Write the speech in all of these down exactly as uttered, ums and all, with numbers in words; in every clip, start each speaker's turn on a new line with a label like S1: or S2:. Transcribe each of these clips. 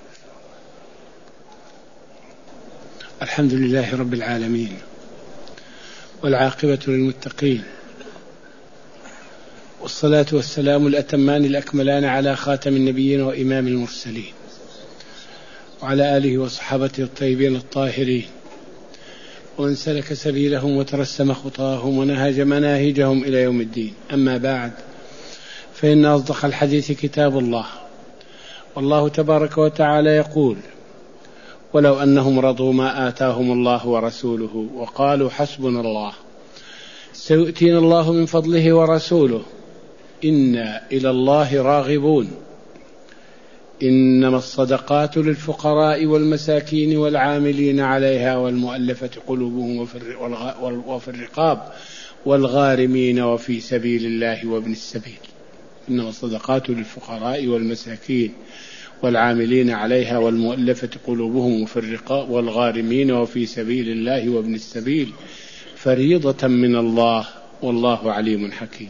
S1: الحمد لله رب العالمين، والعاقبة للمتقين، والصلاة والسلام الأتمان الأكملان على خاتم النبيين وإمام المرسلين، وعلى آله وصحابته الطيبين الطاهرين، ومن سلك سبيلهم وترسم خطاهم ونهج مناهجهم إلى يوم الدين. أما بعد، فإن أصدق الحديث كتاب الله، والله تبارك وتعالى يقول: ولو أنهم رضوا ما آتاهم الله ورسوله وقالوا حسبنا الله سيؤتينا الله من فضله ورسوله إنا إلى الله راغبون إنما الصدقات للفقراء والمساكين والعاملين عليها والمؤلفة قلوبهم وفي الرقاب والغارمين وفي سبيل الله وابن السبيل. إنما الصدقات للفقراء والمساكين والعاملين عليها والمؤلفة قلوبهم وفي الرقاب والغارمين وفي سبيل الله وابن السبيل فريضة من الله والله عليم حكيم.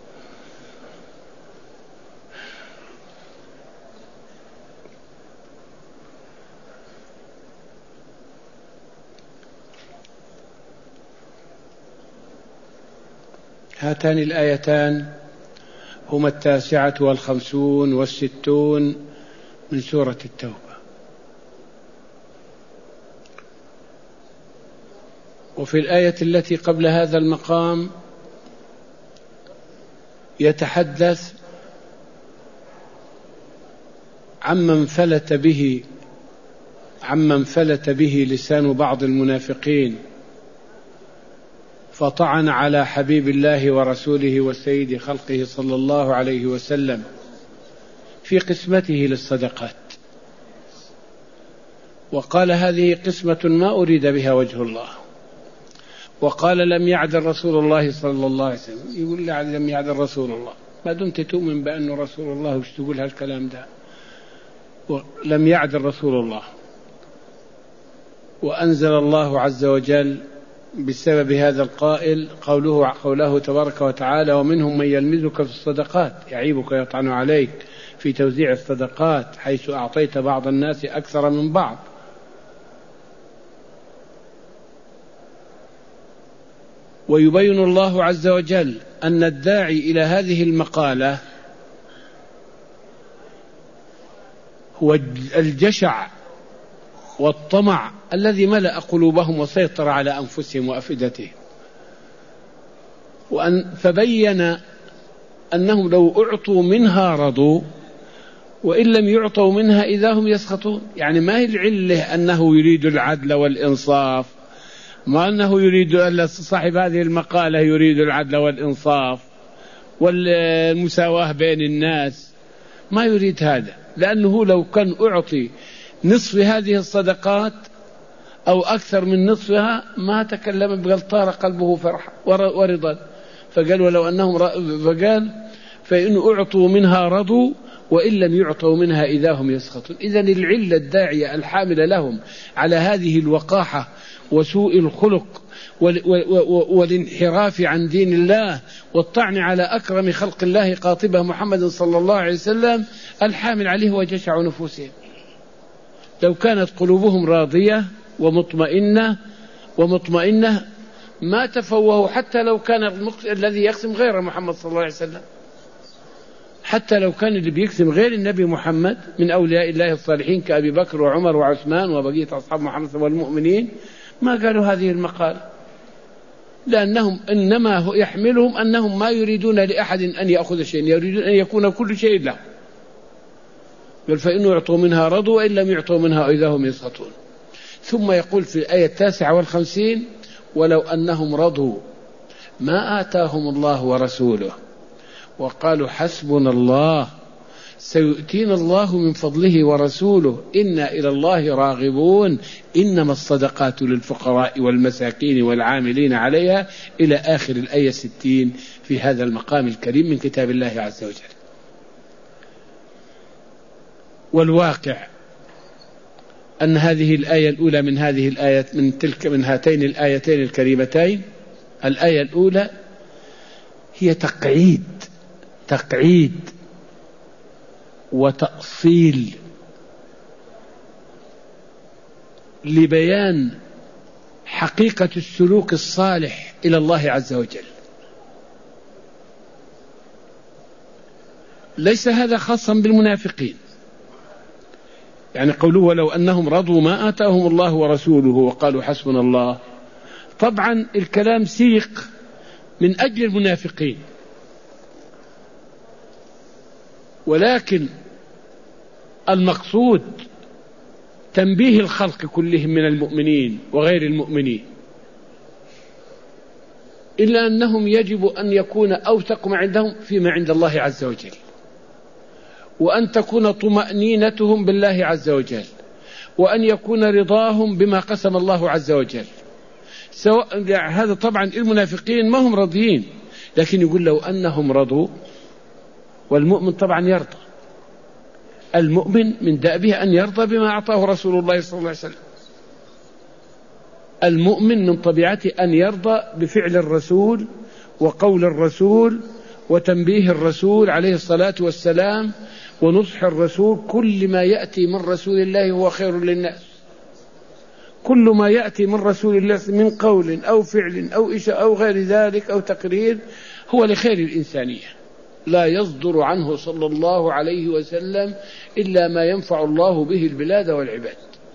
S1: هاتان الآيتان هما التاسعة والخمسون والستون من سورة التوبة. وفي الآية التي قبل هذا المقام يتحدث عمن فلت به عمن فلت به لسان بعض المنافقين فطعن على حبيب الله ورسوله وسيد خلقه صلى الله عليه وسلم في قسمته للصدقات، وقال: هذه قسمة ما أريد بها وجه الله. وقال: لم يعدل رسول الله صلى الله عليه وسلم. يقول: لم يعدل رسول الله، ما دمت تؤمن بأنه رسول الله وش تقول هالكلام ده؟ لم يعدل رسول الله. وأنزل الله عز وجل بسبب هذا القائل قوله قوله تبارك وتعالى: ومنهم من يلمزك في الصدقات يعيبك يطعن عليك في توزيع الصدقات حيث أعطيت بعض الناس أكثر من بعض. ويبين الله عز وجل أن الداعي إلى هذه المقالة هو الجشع والطمع الذي ملأ قلوبهم وسيطر على أنفسهم وأفئدتهم، وأن فبين أنهم لو أعطوا منها رضوا وإن لم يعطوا منها إذا هم يسخطون. يعني ما هي العلة أنه يريد العدل والإنصاف، ما أنه يريد صاحب هذه المقالة يريد العدل والإنصاف والمساواة بين الناس، ما يريد هذا، لأنه لو كان أعطي نصف هذه الصدقات أو أكثر من نصفها ما تكلم بل طار قلبه فرحا ورضا. فقال: ولو أنهم فقال فإن أعطوا منها رضوا وإن لم يعطوا منها إذا هم يسخطون. إذن العلة الداعية الحاملة لهم على هذه الوقاحة وسوء الخلق والانحراف عن دين الله والطعن على أكرم خلق الله قاطبة محمد صلى الله عليه وسلم، الحامل عليه هو جشع نفوسهم. لو كانت قلوبهم راضية ومطمئنة ومطمئنة ما تفوهوا، حتى لو كان الذي يقسم غير محمد صلى الله عليه وسلم، حتى لو كان اللي بيقسم غير النبي محمد من أولياء الله الصالحين كأبي بكر وعمر وعثمان وبقية أصحاب محمد والمؤمنين، ما قالوا هذه المقال، لأنهم إنما يحملهم أنهم ما يريدون لأحد أن يأخذ شيء، يريدون أن يكون كل شيء له. بل فإنه يعطوا منها رضوا وإن لم يعطوا منها إذا هم يسخطون. ثم يقول في الآية التاسعة والخمسين: ولو أنهم رضوا ما آتاهم الله ورسوله وقالوا حسبنا الله سيؤتينا الله من فضله ورسوله إنا إلى الله راغبون إنما الصدقات للفقراء والمساكين والعاملين عليها إلى آخر الآية ستين في هذا المقام الكريم من كتاب الله عز وجل. والواقع أن هذه الآية الأولى من هذه الآية من تلك من هاتين الآيتين الكريمتين، الآية الأولى هي تقعيد تقعيد وتأصيل لبيان حقيقة السلوك الصالح إلى الله عز وجل. ليس هذا خاصا بالمنافقين، يعني قوله ولو أنهم رضوا ما آتاهم الله ورسوله وقالوا حسبنا الله، طبعا الكلام سيق من أجل المنافقين، ولكن المقصود تنبيه الخلق كلهم من المؤمنين وغير المؤمنين، إلا أنهم يجب أن يكون أوثق ما عندهم فيما عند الله عز وجل، وأن تكون طمأنينتهم بالله عز وجل، وأن يكون رضاهم بما قسم الله عز وجل. سواء هذا طبعا المنافقين ما هم راضيين، لكن يقول لو أنهم رضوا، والمؤمن طبعا يرضى، المؤمن من دأبه أن يرضى بما أعطاه رسول الله صلى الله عليه وسلم. المؤمن من طبيعته أن يرضى بفعل الرسول وقول الرسول وتنبيه الرسول عليه الصلاة والسلام ونصح الرسول. كل ما يأتي من رسول الله هو خير للناس، كل ما يأتي من رسول الله من قول أو فعل أو إشاء أو غير ذلك أو تقرير هو لخير الإنسانية، لا يصدر عنه صلى الله عليه وسلم إلا ما ينفع الله به البلاد والعباد.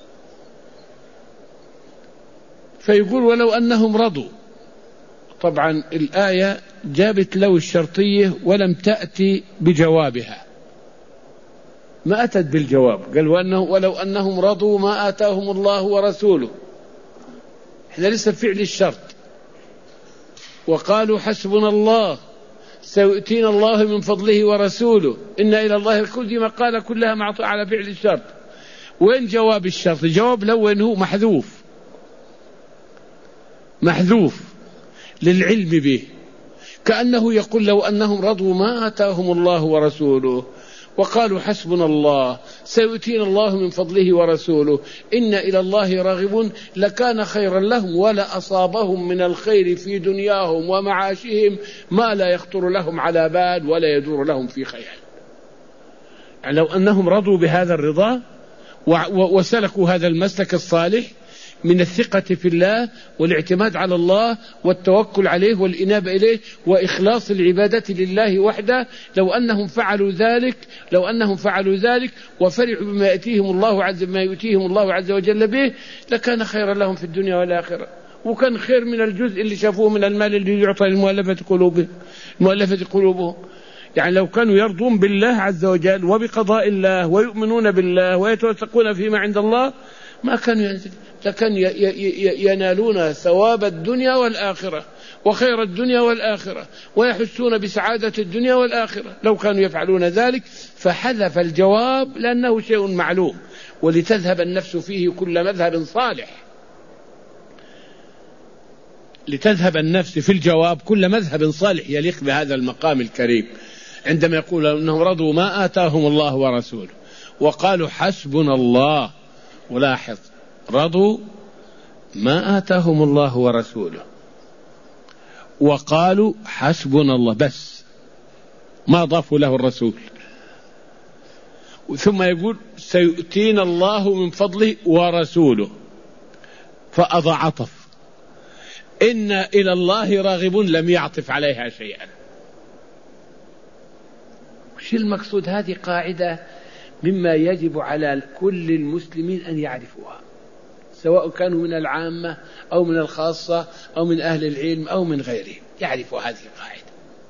S1: فيقول ولو أنهم رضوا، طبعا الآية جابت لو الشرطية ولم تأتي بجوابها، ما أتت بالجواب، قال وأنه ولو أنهم رضوا ما آتاهم الله ورسوله، إحنا لسه فعل الشرط، وقالوا حسبنا الله سيؤتينا الله من فضله ورسوله إن إلى الله كل دي مقالة كلها معطوة على فعل الشرط. وين جواب الشرط؟ جواب لو وين هو محذوف، محذوف للعلم به، كأنه يقول لو أنهم رضوا ما آتاهم الله ورسوله وقالوا حسبنا الله سيؤتينا الله من فضله ورسوله إن إلى الله راغبون لكان خيرا لهم ولا أصابهم من الخير في دنياهم ومعاشهم ما لا يخطر لهم على بال ولا يدور لهم في خيال. يعني لو أنهم رضوا بهذا الرضا وسلكوا هذا المسلك الصالح من الثقة في الله والاعتماد على الله والتوكل عليه والإنابة إليه وإخلاص العبادة لله وحده، لو أنهم فعلوا ذلك لو أنهم فعلوا ذلك وفرحوا بما يأتيهم الله عز ما يؤتيهم الله عز وجل به لكان خيرا لهم في الدنيا والآخرة، وكان خير من الجزء اللي شافوه من المال اللي يعطى للمؤلفة قلوبهم المؤلفة قلوبهم. يعني لو كانوا يرضون بالله عز وجل وبقضاء الله ويؤمنون بالله ويتوثقون فيما عند الله ما كانوا ينزلون، لكن ينالون ثواب الدنيا والآخرة وخير الدنيا والآخرة ويحسون بسعادة الدنيا والآخرة لو كانوا يفعلون ذلك. فحذف الجواب لأنه شيء معلوم، ولتذهب النفس فيه كل مذهب صالح، لتذهب النفس في الجواب كل مذهب صالح يليق بهذا المقام الكريم، عندما يقول أنهم رضوا ما آتاهم الله ورسوله وقالوا حسبنا الله. ولاحظ رضوا ما آتاهم الله ورسوله وقالوا حسبنا الله بس، ما ضافوا له الرسول. ثم يقول سيؤتينا الله من فضله ورسوله، فأضع عطف إن إلى الله راغبون لم يعطف عليها شيئا. وش المقصود؟ هذه قاعدة مما يجب على كل المسلمين أن يعرفوها، سواء كانوا من العامة أو من الخاصة أو من أهل العلم أو من غيرهم، يعرفوا هذه القاعدة،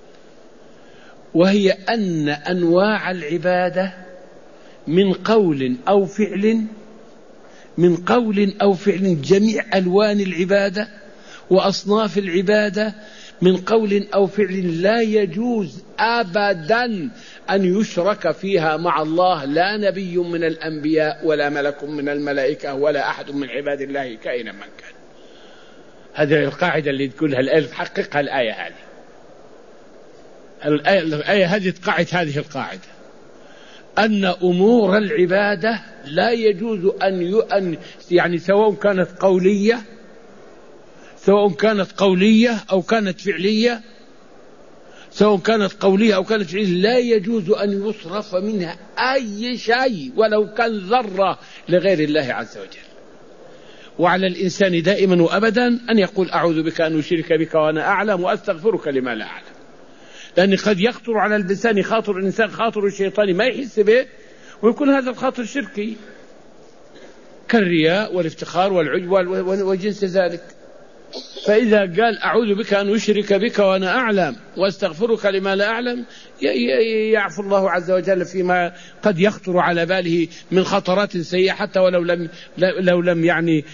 S1: وهي أن أنواع العبادة من قول أو فعل من قول أو فعل جميع ألوان العبادة وأصناف العبادة من قول أو فعل لا يجوز أبدا أن يشرك فيها مع الله لا نبي من الأنبياء ولا ملك من الملائكة ولا أحد من عباد الله كائنا من كان. هذه القاعدة اللي تقولها الآية تحققها الآية هذه الآية, الآية هذه تقاعد هذه القاعدة أن أمور العبادة لا يجوز أن يعني سواء كانت قولية سواء كانت قولية أو كانت فعلية سواء كانت قولية أو كانت فعلية لا يجوز أن يصرف منها أي شيء ولو كان ذرة لغير الله عز وجل. وعلى الإنسان دائما وأبدا أن يقول أعوذ بك أن أشرك بك وأنا أعلم وأستغفرك لما لا أعلم، لأن قد يخطر على اللسان خاطر الإنسان خاطر الشيطان ما يحس به، ويكون هذا الخاطر شركي كالرياء والافتخار والعجب وجنس ذلك. فإذا قال أعوذ بك أن أشرك بك وأنا أعلم وأستغفرك لما لا أعلم، يعفو الله عز وجل فيما قد يخطر على باله من خطرات سيئة، حتى ولو لم لو لم يعني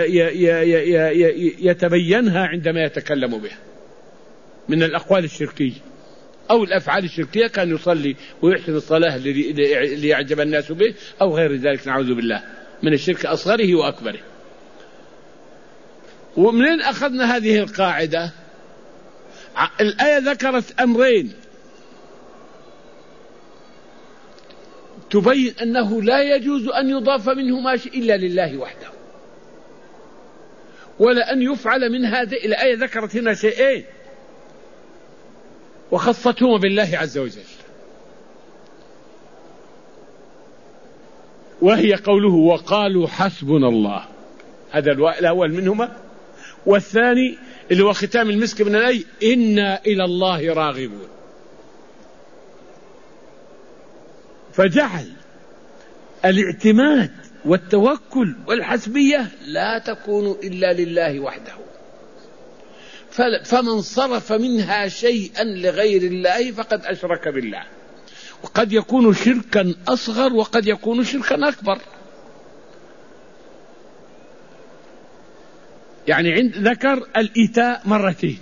S1: يتبينها عندما يتكلم بها من الأقوال الشركية أو الأفعال الشركية، كان يصلي ويحسن الصلاة ليعجب الناس به أو غير ذلك، نعوذ بالله من الشرك أصغره وأكبره. ومنين أخذنا هذه القاعدة؟ الآية ذكرت أمرين تبين أنه لا يجوز أن يضاف منهما شيء إلا لله وحده، ولا أن يفعل من هذه الآية. ذكرت هنا شيئين وخصتهما بالله عز وجل، وهي قوله وقالوا حسبنا الله، هذا الأول منهما، والثاني اللي هو ختام المسك من الآية إنا إلى الله راغبون. فجعل الاعتماد والتوكل والحسبية لا تكون إلا لله وحده، فمن صرف منها شيئا لغير الله فقد أشرك بالله، وقد يكون شركا أصغر وقد يكون شركا أكبر. يعني عند ذكر الإيتاء مرتين،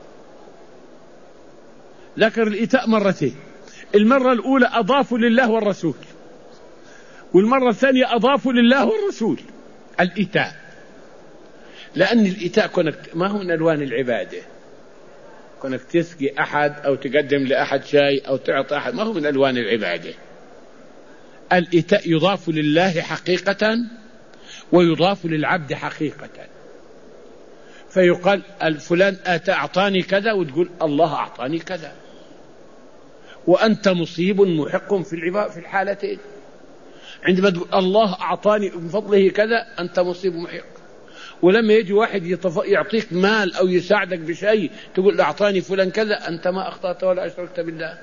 S1: ذكر الإيتاء مرتين، المرة الأولى أضافوا لله والرسول، والمرة الثانية أضافوا لله والرسول الإيتاء، لأن الإيتاء كونك ما هو من ألوان العبادة، كونك تسقي أحد أو تقدم لأحد شيء أو تعطي أحد ما هو من ألوان العبادة. الإيتاء يضاف لله حقيقة ويضاف للعبد حقيقة، فيقال الفلان آتى أعطاني كذا، وتقول الله أعطاني كذا، وأنت مصيب محق في العباد في الحالتين. عندما تقول الله أعطاني من فضله كذا أنت مصيب محق، ولما يجي واحد يطف... يعطيك مال أو يساعدك بشيء تقول أعطاني فلان كذا، أنت ما أخطأت ولا أشركت بالله،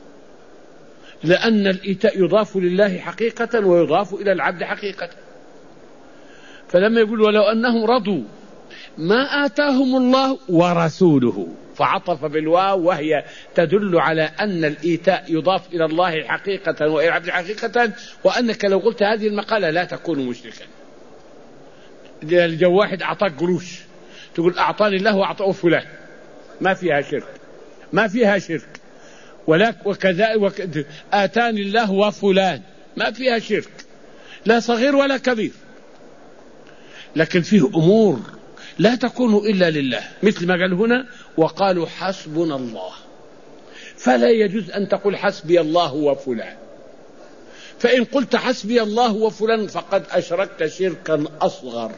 S1: لأن الإيتاء يضاف لله حقيقة ويضاف إلى العبد حقيقة. فلما يقول ولو أنهم رضوا ما آتاهم الله ورسوله، فعطف بالواو وهي تدل على أن الإيتاء يضاف إلى الله حقيقة وإلى العبد حقيقة، وأنك لو قلت هذه المقالة لا تكون مشركا. جو واحد أعطاك قروش تقول أعطاني الله وأعطاه فلان، ما فيها شرك، ما فيها شرك. ولك وكذا وكذا آتاني الله وفلان، ما فيها شرك لا صغير ولا كبير. لكن فيه أمور لا تكون إلا لله، مثل ما قال هنا وقالوا حسبنا الله، فلا يجوز أن تقول حسبي الله وفلان، فإن قلت حسبي الله وفلان فقد أشركت شركا أصغر،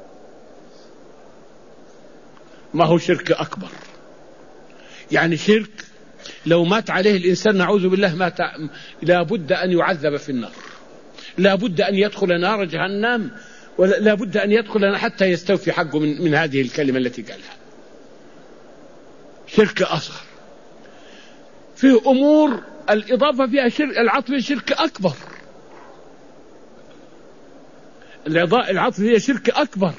S1: ما هو شرك أكبر. يعني شرك لو مات عليه الإنسان نعوذ بالله مات لا بد أن يعذب في النار، لا بد أن يدخل نار جهنم، ولا بد أن يدخل حتى يستوفي حقه من, من هذه الكلمة التي قالها. شرك أصغر. فيه أمور الإضافة فيها شرك، العطف شرك أكبر، العطف فيها شرك أكبر،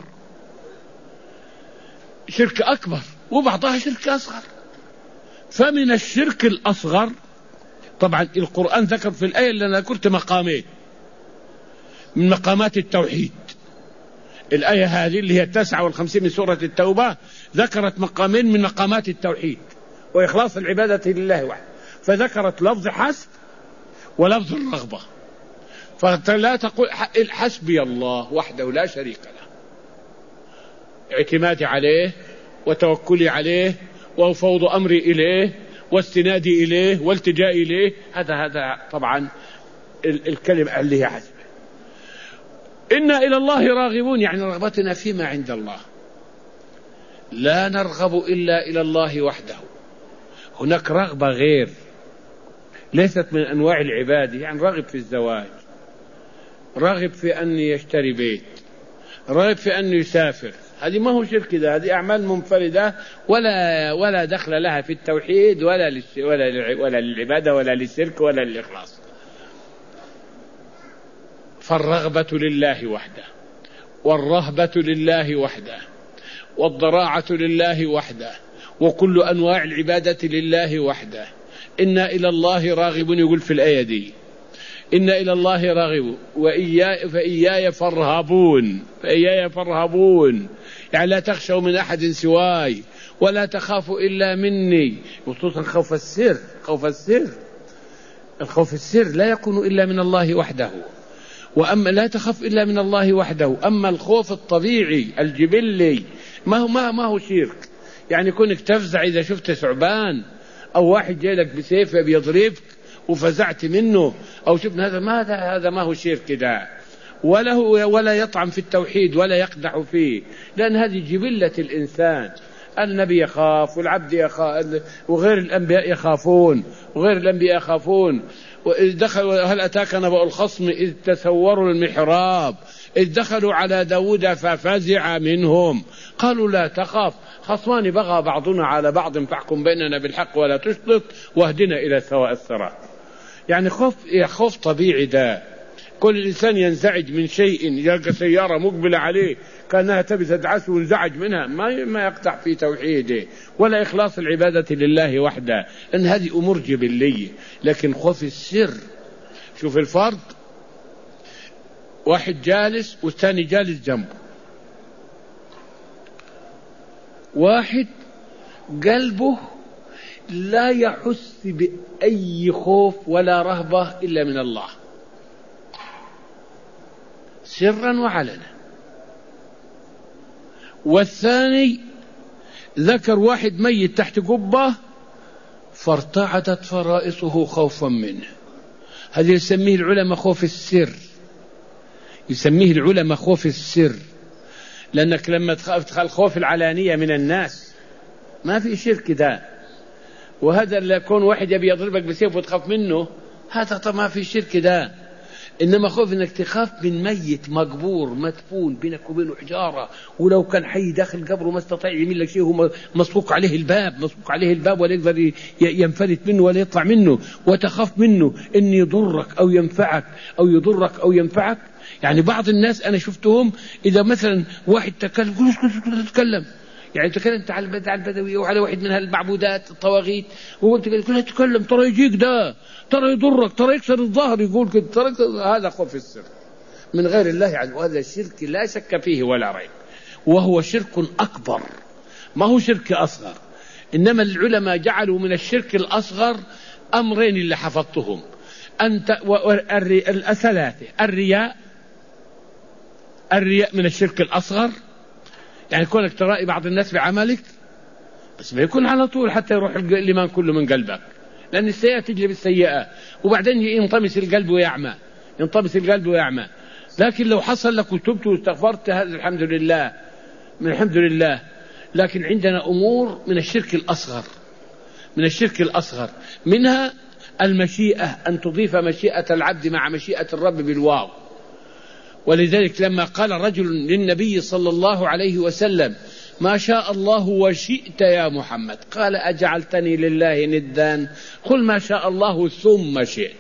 S1: شرك أكبر، وبعضها شرك أصغر. فمن الشرك الأصغر طبعا القرآن ذكر في الآية اللي أنا ذكرت مقامين من مقامات التوحيد. الآية هذه اللي هي التاسعة والخمسين من سورة التوبة ذكرت مقامين من مقامات التوحيد وإخلاص العبادة لله وحده، فذكرت لفظ حسب ولفظ الرغبة. فلا تقول حسبي الله وحده لا شريك له، اعتمادي عليه وتوكلي عليه وفوض أمري إليه واستنادي إليه والتجائي إليه، هذا هذا طبعا الكلمة اللي هي حسب. إنا إلى الله راغبون، يعني رغبتنا فيما عند الله، لا نرغب إلا إلى الله وحده. هناك رغبة غير ليست من أنواع العبادة، يعني راغب في الزواج، راغب في أن يشتري بيت، رغب في أن يسافر، هذه ما هو شرك، ده هذه أعمال منفردة ولا ولا دخل لها في التوحيد ولا ولا ولا للعبادة ولا للشرك ولا للإخلاص. فالرغبة لله وحده، والرهبة لله وحده، والضراعة لله وحده، وكل أنواع العبادة لله وحده. إنا إلى الله راغبون، يقول في الآية دي إنا إلى الله راغبون وإياي فإياي فارهبون، فإياي فارهبون، يعني لا تخشوا من أحد سواي ولا تخافوا إلا مني. خصوصا خوف السر، خوف السر الخوف السر لا يكون إلا من الله وحده، وأما لا تخف إلا من الله وحده. أما الخوف الطبيعي الجبلي ما هو ما, ما هو شرك، يعني كونك تفزع إذا شفت ثعبان أو واحد جاي لك بسيف بيضربك وفزعت منه أو شفنا هذا، ما هذا هذا ما هو شرك ده، ولا هو ولا يطعم في التوحيد ولا يقدح فيه، لأن هذه جبلة الإنسان. النبي يخاف والعبد يخاف وغير الأنبياء يخافون وغير الأنبياء يخافون. وإذ دخلوا هل أتاك نبأ الخصم إذ تسوروا المحراب إذ دخلوا على داود ففزع منهم قالوا لا تخف خصمان بغى بعضنا على بعض فاحكم بيننا بالحق ولا تشطط واهدنا إلى سواء الصراط. يعني خوف خوف طبيعي ده. كل إنسان ينزعج من شيء، يلقى سيارة مقبلة عليه كأنها تبي تدعسه وينزعج منها، ما ما يقطع في توحيده ولا إخلاص العبادة لله وحده، إن هذه أمور جبلية. لكن خوف السر، شوف الفرق، واحد جالس والثاني جالس جنبه، واحد قلبه لا يحس بأي خوف ولا رهبة إلا من الله سرا وعلنا، والثاني ذكر واحد ميت تحت قبة فارتعدت فرائصه خوفا منه. هذا يسميه العلماء خوف السر، يسميه العلماء خوف السر، لأنك لما تخاف خوف العلانية من الناس ما في شرك ده، وهذا اللي يكون واحد يبي يضربك بسيف وتخاف منه هذا طبعا ما في شرك ده. إنما خوف إنك تخاف من ميت مقبور مدفون بينك وبينه حجارة، ولو كان حي داخل قبره ما استطاع يميل لك شيء، هو مسبوق عليه الباب مسبوق عليه الباب ولا يقدر ينفلت منه ولا يطلع منه، وتخاف منه إن يضرك أو ينفعك أو يضرك أو ينفعك. يعني بعض الناس أنا شفتهم إذا مثلا واحد تكلم قل تتكلم، يعني تكلمت على البدوية وعلى واحد من هالمعبودات الطواغيت وقلت كلها تكلم ترى يجيك ده ترى يضرك ترى يكسر الظهر، يقول كده ترى هذا خوف السر من غير الله عز وجل. وهذا الشرك لا شك فيه ولا ريب، وهو شرك أكبر ما هو شرك أصغر. إنما العلماء جعلوا من الشرك الأصغر أمرين اللي حفظتهم أنت الثلاثة. الرياء، الرياء من الشرك الأصغر، يعني كونك ترائي بعض الناس بعملك بس ما يكون على طول حتى يروح الإيمان كله من قلبك، لأن السيئة تجلب السيئة وبعدين ينطمس القلب ويعمى، ينطمس القلب ويعمى. لكن لو حصل لك وتبت واستغفرت هذا الحمد لله من الحمد لله. لكن عندنا أمور من الشرك الأصغر، من الشرك الأصغر منها المشيئة، أن تضيف مشيئة العبد مع مشيئة الرب بالواو. ولذلك لما قال رجل للنبي صلى الله عليه وسلم ما شاء الله وشئت يا محمد، قال أجعلتني لله ندا، قل ما شاء الله ثم شئت.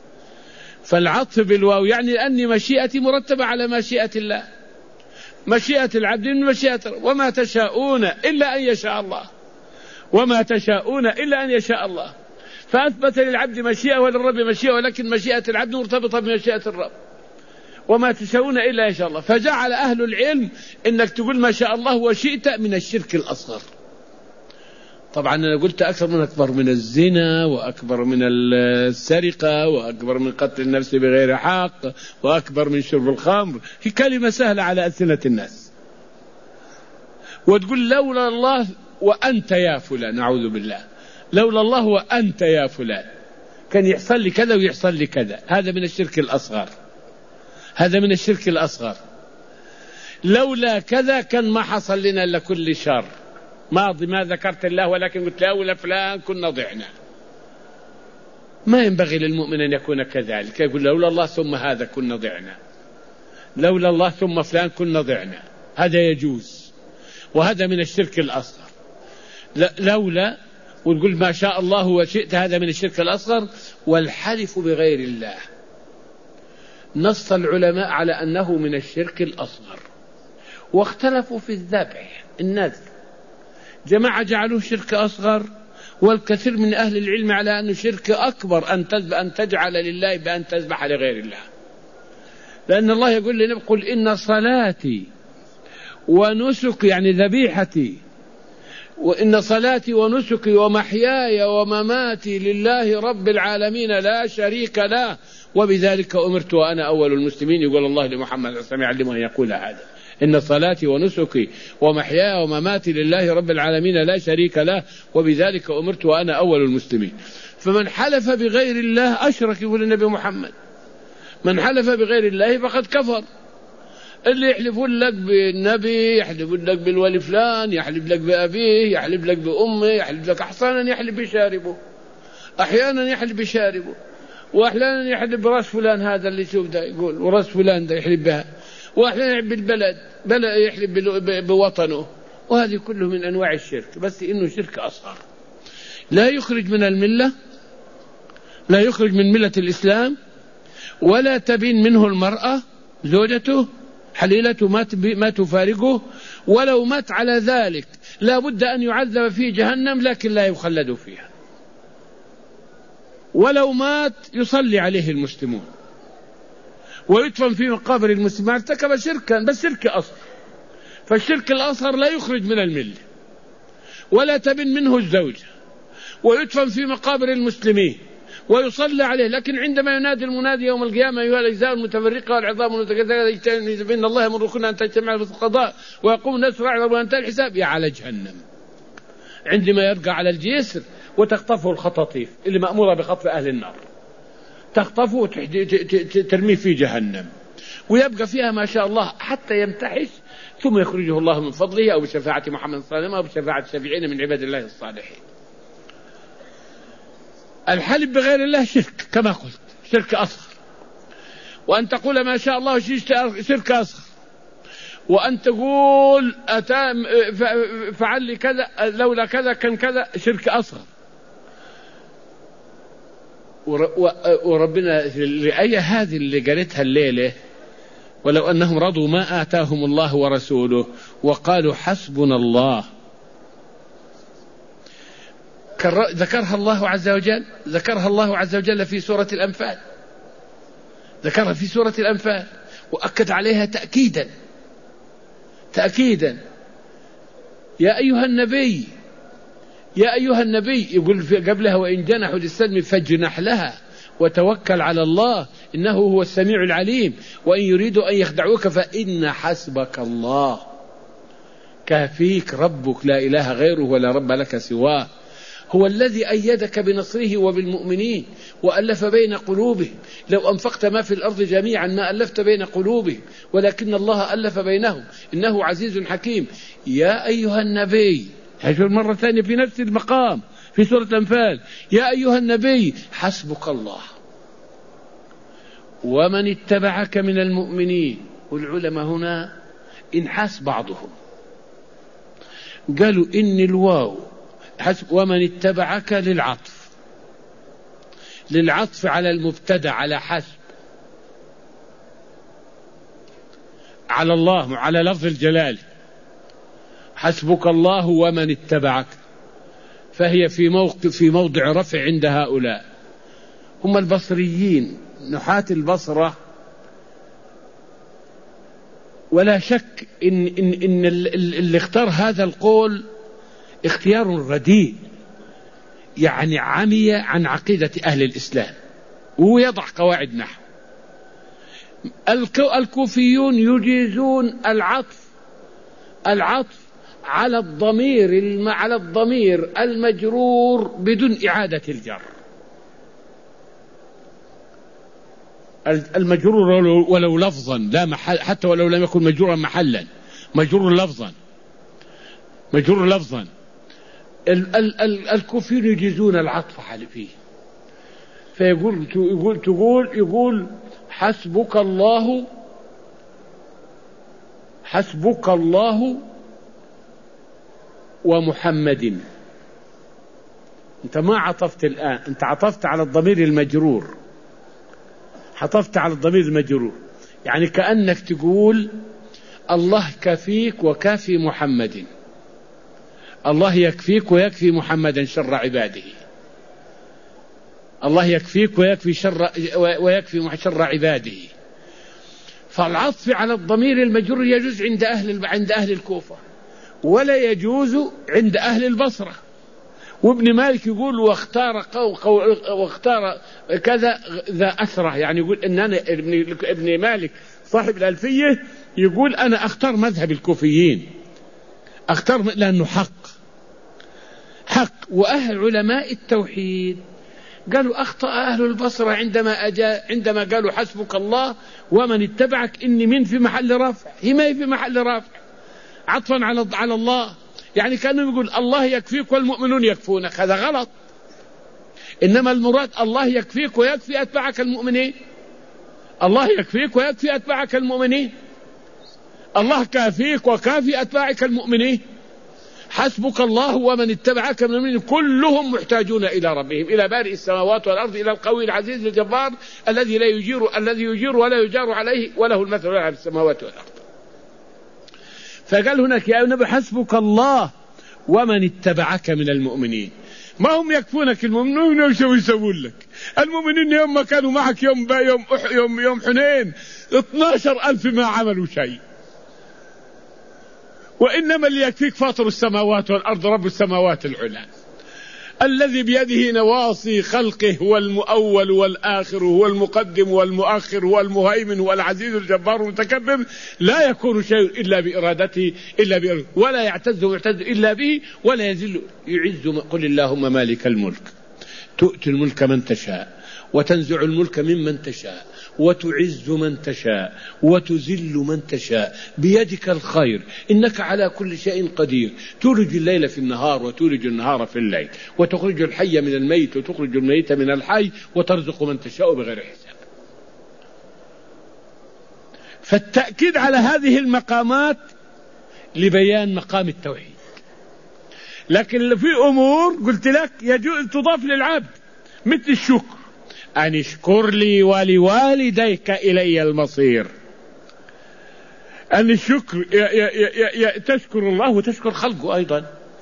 S1: فالعطف بالواو يعني أني مشيئتي مرتبة على مشيئة الله، مشيئة العبد من مشيئة الرب، وما تشاءون إلا أن يشاء الله، وما تشاءون إلا أن يشاء الله. فأثبت للعبد مشيئة وللرب مشيئة، ولكن مشيئة العبد مرتبطة بمشيئة الرب، وما تشاءون إلا إن شاء الله. فجعل أهل العلم إنك تقول ما شاء الله وشئت من الشرك الأصغر. طبعا أنا قلت أكثر من أكبر من الزنا وأكبر من السرقة وأكبر من قتل النفس بغير حق وأكبر من شرب الخمر، هي كلمة سهلة على ألسنة الناس. وتقول لولا الله وأنت يا فلان، نعوذ بالله، لولا الله وأنت يا فلان كان يحصل لي كذا ويحصل لي كذا، هذا من الشرك الأصغر، هذا من الشرك الأصغر. لولا كذا كان ما حصل لنا إلا كل شر، ماضي ما ذكرت الله ولكن قلت لولا فلان كنا ضعنا. ما ينبغي للمؤمن أن يكون كذلك، يقول لولا الله ثم هذا كنا ضعنا. لولا الله ثم فلان كنا ضعنا، هذا يجوز، وهذا من الشرك الأصغر. لولا وتقول ما شاء الله وشئت، هذا من الشرك الأصغر. والحلف بغير الله نص العلماء على أنه من الشرك الأصغر، واختلفوا في الذبح النذر. جماعة جعلوه شرك أصغر، والكثير من أهل العلم على أنه شرك أكبر أن تجعل لله بأن تذبح لغير الله، لأن الله يقول لنا قل إن صلاتي ونسكي، يعني ذبيحتي، وإن صلاتي ونسكي ومحياي ومماتي لله رب العالمين لا شريك له وبذلك أمرت وأنا أول المسلمين. يقول الله لمحمد صلى الله عليه وسلم يعلمه أن يقول هذا: إن صلاتي ونسكي ومحياي ومماتي لله رب العالمين لا شريك له وبذلك أمرت وأنا أول المسلمين. فمن حلف بغير الله أشرك، يقول النبي محمد: من حلف بغير الله فقد كفر. اللي يحلفون لك بالنبي، يحلفون لك بالولي فلان، يحلف لك بأبيه، يحلف لك بأمه، يحلف لك أحيانا يحلف بشاربه، أحيانا يحلف بشاربه، وأحيانا يحلف براس فلان، هذا اللي شوف ده يقول وراس فلان ده يحلف بها، وأحيانا يحلف بالبلد، بلد يحلف بوطنه، وهذه كله من أنواع الشرك، بس إنه شرك أصغر لا يخرج من الملة، لا يخرج من ملة الإسلام، ولا تبين منه المرأة زوجته حليلته ما تفارقه، ولو مات على ذلك لا بد أن يعذب في جهنم لكن لا يخلد فيها، ولو مات يصلي عليه المسلمون ويدفن في مقابر المسلمين. ارتكب شركا بس شرك أصغر، فالشرك الأصغر لا يخرج من الملة ولا تبن منه الزوجة، ويدفن في مقابر المسلمين ويصلى عليه، لكن عندما ينادي المنادي يوم القيامة: أيها الأجزاء المتفرقة والعظام المتكاثرة إن الله يمركن أن تجتمع في القضاء ويقوم الناس راعي وينتهي الحساب، يا على جهنم. عندما يرقى على الجسر وتخطفه الخطاطيف اللي مأمورة بخطف أهل النار، تخطفه وترميه في جهنم، ويبقى فيها ما شاء الله حتى يمتحش، ثم يخرجه الله من فضله أو بشفاعة محمد صلى الله عليه وسلم أو بشفاعة الشافعين من عباد الله الصالحين. الحلف بغير الله شرك كما قلت، شرك أصغر. وأن تقول ما شاء الله شرك أصغر، وأن تقول أتام فعل لي كذا لولا كذا كان كذا، شرك أصغر. وربنا الآية هذه اللي قالتها الليلة: ولو أنهم رضوا ما آتاهم الله ورسوله وقالوا حسبنا الله، ذكرها الله عز وجل، ذكرها الله عز وجل في سورة الأنفال، ذكرها في سورة الأنفال وأكد عليها تأكيدا تأكيدا. يا أيها النبي، يا أيها النبي، يقول قبلها: وإن جنحوا للسلم فاجنح لها وتوكل على الله إنه هو السميع العليم وإن يريدوا أن يخدعوك فإن حسبك الله كافيك ربك لا إله غيره ولا رب لك سواه، هو الذي أيدك بنصره وبالمؤمنين وألف بين قلوبهم، لو أنفقت ما في الأرض جميعا ما ألفت بين قلوبهم ولكن الله ألف بينهم إنه عزيز حكيم. يا أيها النبي، هذه مرة ثانية في نفس المقام في سورة الأنفال: يا أيها النبي حسبك الله ومن اتبعك من المؤمنين. والعلماء هنا انحاس بعضهم، قالوا إن الواو حسب ومن اتبعك للعطف، للعطف على المبتدأ، على حسب، على الله، على لفظ الجلال، حسبك الله ومن اتبعك، فهي في موقف في موضع رفع عند هؤلاء. هم البصريين نحاة البصرة، ولا شك إن, إن, إن اللي اختار هذا القول اختيار رديء، يعني عمي عن عقيدة أهل الإسلام، وهو يضع قواعد نحو. الكوفيون يجيزون العطف العطف على الضمير على الضمير المجرور بدون إعادة الجر، المجرور ولو لفظا لا محل، حتى ولو لم يكن مجرورا محلا، مجرور لفظا، مجرور لفظا. الكوفيون يجيزون العطف على فيه، فيقول تقول تقول يقول حسبك الله حسبك الله ومحمد. أنت ما عطفت الآن، أنت عطفت على الضمير المجرور، عطفت على الضمير المجرور، يعني كأنك تقول الله كفيك وكافي محمد، الله يكفيك ويكفي محمدا شر عباده، الله يكفيك ويكفي شر ويكفي شر عباده. فالعطف على الضمير المجرور يجوز عند أهل عند أهل الكوفة، ولا يجوز عند أهل البصرة. وابن مالك يقول واختار قو قو واختار كذا ذا أثره، يعني يقول إن أنا ابن ابن مالك صاحب الألفية يقول أنا أختار مذهب الكوفيين، أختار لأنه حق حق. وأهل علماء التوحيد قالوا أخطأ أهل البصرة عندما أجا عندما قالوا حسبك الله ومن اتبعك، إني من في محل رفع، هي ما هي في محل رفع، عطفا على على الله، يعني كانوا يقول الله يكفيك والمؤمنون يكفونك، هذا غلط. إنما المراد الله يكفيك ويكفي أتباعك المؤمنين، الله يكفيك ويكفي أتباعك المؤمنين، الله كافيك وكافي أتباعك المؤمنين. حسبك الله ومن اتبعك من المؤمنين كلهم محتاجون إلى ربهم، إلى بارئ السماوات والأرض، إلى القوي العزيز الجبار الذي لا يجير الذي يجير ولا يجار عليه، وله المثل على السماوات والأرض. فقال هناك يا نبي حسبك الله ومن اتبعك من المؤمنين. ما هم يكفونك المؤمنين وشو يسوون لك؟ المؤمنين يوم ما كانوا معك يوم با يوم يوم يوم حنين اثناشر ألف ما عملوا شيء. وإنما اللي يكفيك فاطر السماوات والأرض رب السماوات العلى الذي بيده نواصي خلقه، هو المؤول والآخر، هو المقدم والمؤخر، هو المهيمن، هو العزيز الجبار المتكبر، لا يكون شيء إلا بإرادته إلا بإرادته، ولا يعتز ويعتز إلا به، ولا يزل يعز. قل اللهم مالك الملك تؤتي الملك من تشاء وتنزع الملك ممن تشاء وتعز من تشاء وتذل من تشاء بيدك الخير إنك على كل شيء قدير، تولج الليل في النهار وتولج النهار في الليل، وتخرج الحي من الميت وتخرج الميت من الحي، وترزق من تشاء بغير حساب. فالتأكيد على هذه المقامات لبيان مقام التوحيد. لكن في أمور قلت لك يجوز تضاف للعبد، مثل الشكر، أن اشكر لي ولوالديك إلي المصير. أن الشكر ي ي ي تشكر الله وتشكر خلقه أيضا.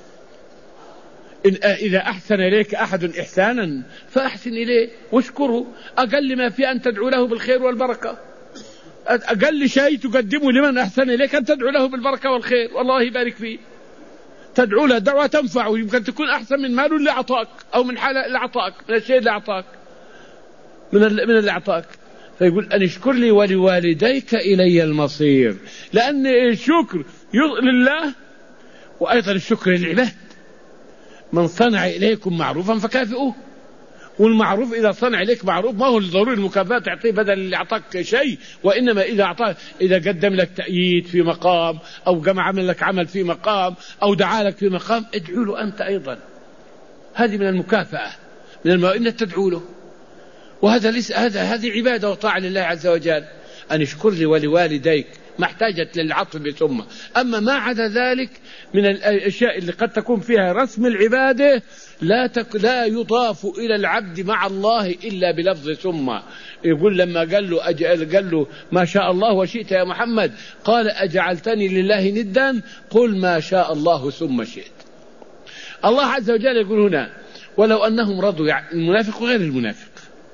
S1: إن إذا أحسن إليك أحد إحسانا فأحسن إليه واشكره، أقل ما في أن تدعو له بالخير والبركة، أقل شيء تقدمه لمن أحسن إليك أن تدعو له بالبركة والخير، والله يبارك فيه، تدعو له دعوة تنفعه، يمكن تكون أحسن من ماله اللي أعطاك، أو من حالة اللي أعطاك، من الشيء اللي أعطاك، من من اللي أعطاك. فيقول أن اشكر لي ولوالديك إلي المصير، لأن الشكر لله وأيضا الشكر للعباد. من صنع إليكم معروفا فكافئوه، والمعروف إذا صنع إليك معروف ما هو ضروري المكافأة تعطيه بدل اللي أعطاك شيء، وإنما إذا أعطاه إذا قدم لك تأييد في مقام، أو جمع عمل لك عمل في مقام، أو دعا لك في مقام، ادعو له أنت أيضا، هذه من المكافأة، من المؤمنة تدعو له. وهذا ليس هذا هذه عبادة وطاعة لله عز وجل. أن اشكر لي ولوالديك ما احتاجت للعطف بثم. أما ما عدا ذلك من الأشياء اللي قد تكون فيها رسم العبادة لا تك لا يضاف إلى العبد مع الله إلا بلفظ ثم. يقول لما قال له أجعل قال له ما شاء الله وشئت يا محمد، قال أجعلتني لله ندا، قل ما شاء الله ثم شئت. الله عز وجل يقول هنا ولو أنهم رضوا، يعني المنافق وغير المنافق.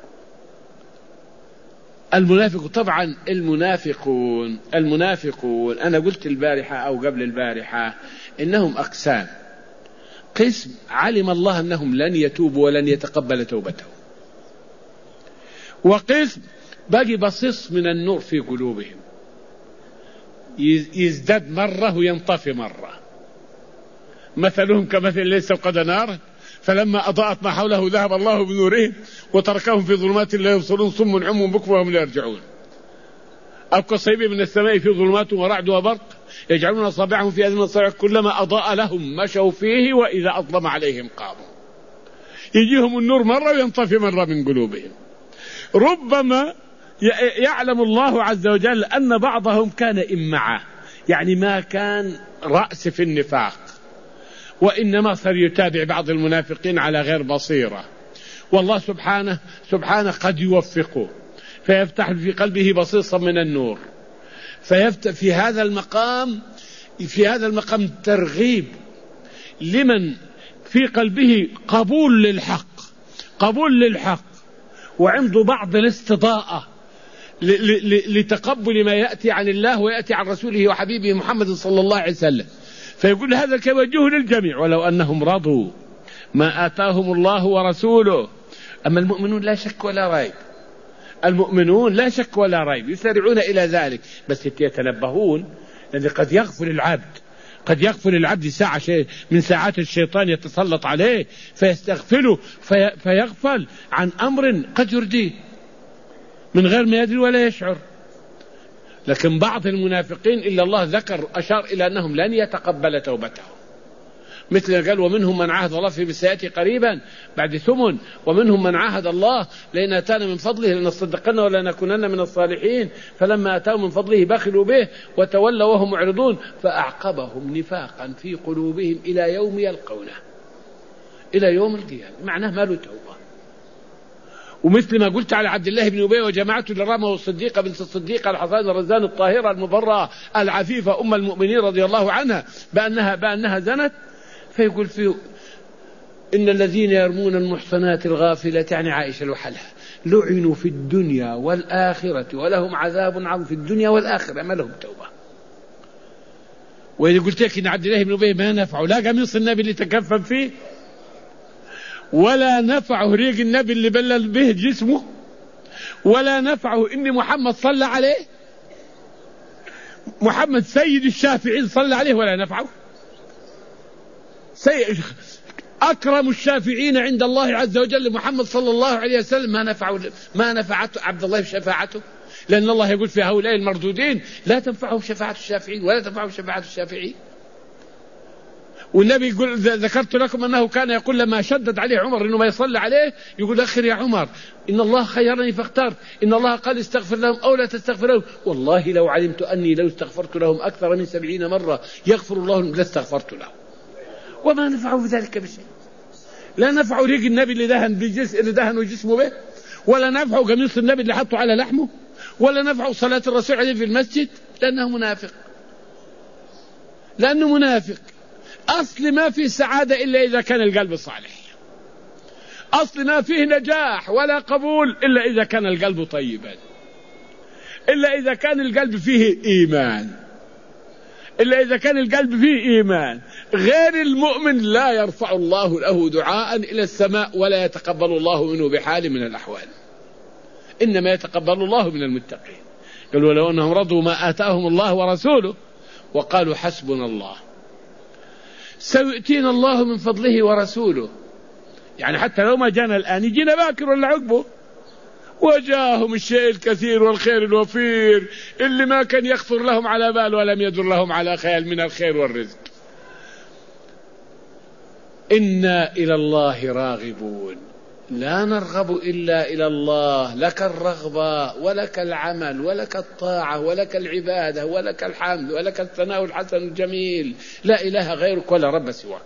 S1: المنافق طبعا المنافقون المنافقون أنا قلت البارحة أو قبل البارحة إنهم أقسام. قسم علم الله أنهم لن يتوبوا ولن يتقبل توبتهم، وقسم باقي بصيص من النور في قلوبهم يزداد مرة وينطفي مرة. مثلهم كمثل ليس وقد نار فلما أضاءت ما حوله ذهب الله بنورهم وتركهم في ظلمات لا يبصرون صم عم بكم وهم لا يرجعون. أو كصيب من السماء في ظلمات ورعد وبرق يجعلون أصابعهم في أذن الصاعق كلما أضاء لهم مشوا فيه وإذا أظلم عليهم قاموا. يجيهم النور مرة وينطفي مرة من قلوبهم. ربما يعلم الله عز وجل أن بعضهم كان إمعة، يعني ما كان رأس في النفاق، وإنما صار يتابع بعض المنافقين على غير بصيرة، والله سبحانه سبحانه قد يوفقه فيفتح في قلبه بصيصا من النور، فيفتح في هذا المقام في هذا المقام ترغيب لمن في قلبه قبول للحق قبول للحق وعنده بعض الاستضاءة لتقبل ما يأتي عن الله ويأتي عن رسوله وحبيبه محمد صلى الله عليه وسلم، فيقول هذا كوجه للجميع ولو أنهم رضوا ما آتاهم الله ورسوله. أما المؤمنون لا شك ولا ريب، المؤمنون لا شك ولا ريب يسارعون إلى ذلك، بس يتنبهون لأن قد يغفل العبد قد يغفل العبد ساعة شيء من ساعات الشيطان يتسلط عليه فيستغفله في فيغفل عن أمر قد يرديه من غير ما يدري ولا يشعر. لكن بعض المنافقين إلا الله ذكر أشار إلى أنهم لن يتقبل توبتهم، مثل قال ومنهم من عاهد الله في سيأتي قريبا بعد ثمن، ومنهم من عاهد الله لئن أتانا من فضله لنصدقن ولنكونن من الصالحين، فلما أتاهم من فضله بخلوا به وتولوا وهم معرضون فأعقبهم نفاقا في قلوبهم إلى يوم يلقونه، إلى يوم القيامة، معناه ما له توبة. ومثل ما قلت على عبد الله بن أبي وجماعته للرامة والصديقة بنت الصديقة الحصان الرزان الطاهرة المبرأة العفيفة أم المؤمنين رضي الله عنها بأنها, بأنها زنت، فيقول فيه إن الذين يرمون المحصنات الغافلة يعني عائشة لوحدها لعنوا في الدنيا والآخرة ولهم عذاب عظيم في الدنيا والآخرة ما لهم توبة. وإذا قلت لك إن عبد الله بن أبي ما نفعه لا قميص النبي اللي تكفن فيه ولا نفعه ريق النبي اللي بلل به جسمه ولا نفعه إن محمد صلى عليه، محمد سيد الشافعين صلى عليه ولا نفعه، أكرم الشافعين عند الله عز وجل محمد صلى الله عليه وسلم ما نفعه ما نفعته عبد الله بشفاعته، لأن الله يقول في هؤلاء المردودين لا تنفعهم شفاعة الشافعين ولا تنفعهم شفاعة الشافعين. والنبي يقول ذكرت لكم أنه كان يقول لما شدد عليه عمر إنه ما يصلي عليه يقول أخر يا عمر إن الله خيرني فاخترت، إن الله قال استغفر لهم أو لا تستغفر لهم، والله لو علمت أني لو استغفرت لهم أكثر من سبعين مرة يغفر الله لهم لاستغفرت لهم، وما نفعه بذلك بشيء. لا نفعه ريق النبي اللي دهن بجس اللي دهنوا جسمه به، ولا نفعه قميص النبي اللي حطه على لحمه، ولا نفعه صلاة الرسول عليه في المسجد، لأنه منافق لأنه منافق. أصل ما في سعادة إلا إذا كان القلب صالح، أصل ما فيه نجاح ولا قبول إلا إذا كان القلب طيبا، إلا إذا كان القلب فيه إيمان، إلا إذا كان القلب فيه إيمان. غير المؤمن لا يرفع الله له دعاء إلى السماء ولا يتقبل الله منه بحال من الأحوال، إنما يتقبل الله من المتقين. قالوا ولو أنهم رضوا ما آتاهم الله ورسوله وقالوا حسبنا الله، سيؤتينا الله من فضله ورسوله، يعني حتى لو ما جانا الآن يجينا باكر ولا عقبه، وجاءهم الشيء الكثير والخير الوفير اللي ما كان يخطر لهم على بال ولم يدر لهم على خيال من الخير والرزق. إنا إلى الله راغبون لا نرغب إلا إلى الله، لك الرغبة ولك العمل ولك الطاعة ولك العبادة ولك الحمد ولك الثناء الحسن الجميل، لا إله غيرك ولا رب سواك.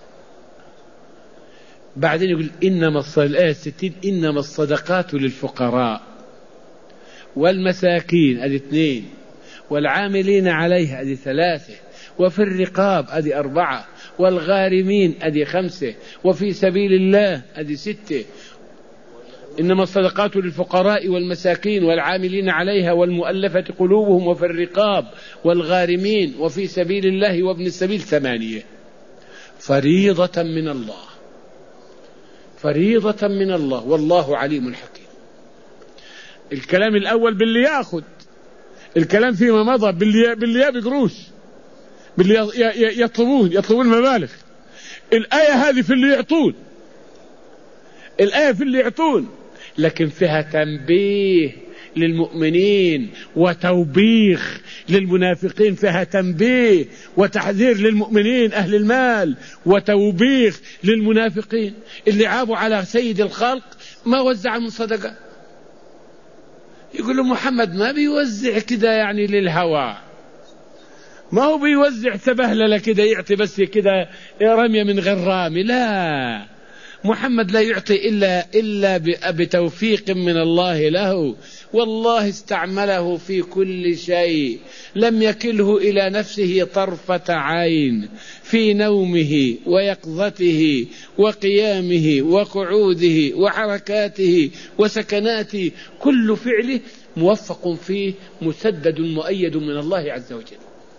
S1: بعدين يقول إنما الصدقات الستين إنما الصدقات للفقراء والمساكين أدي اثنين، والعاملين عليها أدي ثلاثة، وفي الرقاب أدي أربعة، والغارمين أدي خمسة، وفي سبيل الله أدي ستة. إنما الصدقات للفقراء والمساكين والعاملين عليها والمؤلفة قلوبهم وفي الرقاب والغارمين وفي سبيل الله وابن السبيل ثمانية، فريضة من الله، فريضة من الله والله عليم حكيم. الكلام الأول باللي يأخذ، الكلام فيما مضى باللي باللي بقروش، باللي يطلبون يطلبون مبالغ. الآية هذه في اللي يعطون، الآية في اللي يعطون، لكن فيها تنبيه للمؤمنين وتوبيخ للمنافقين، فيها تنبيه وتحذير للمؤمنين أهل المال وتوبيخ للمنافقين اللي عابوا على سيد الخلق ما وزع من صدقة. يقول له محمد ما بيوزع كده يعني للهوى، ما هو بيوزع سبهلله كده يعطي بس كده رمية من غير رامي، لا، محمد لا يعطي إلا, إلا بتوفيق من الله له، والله استعمله في كل شيء، لم يكله إلى نفسه طرفة عين، في نومه ويقظته وقيامه وقعوده وحركاته وسكناته، كل فعله موفق فيه مسدد مؤيد من الله عز وجل.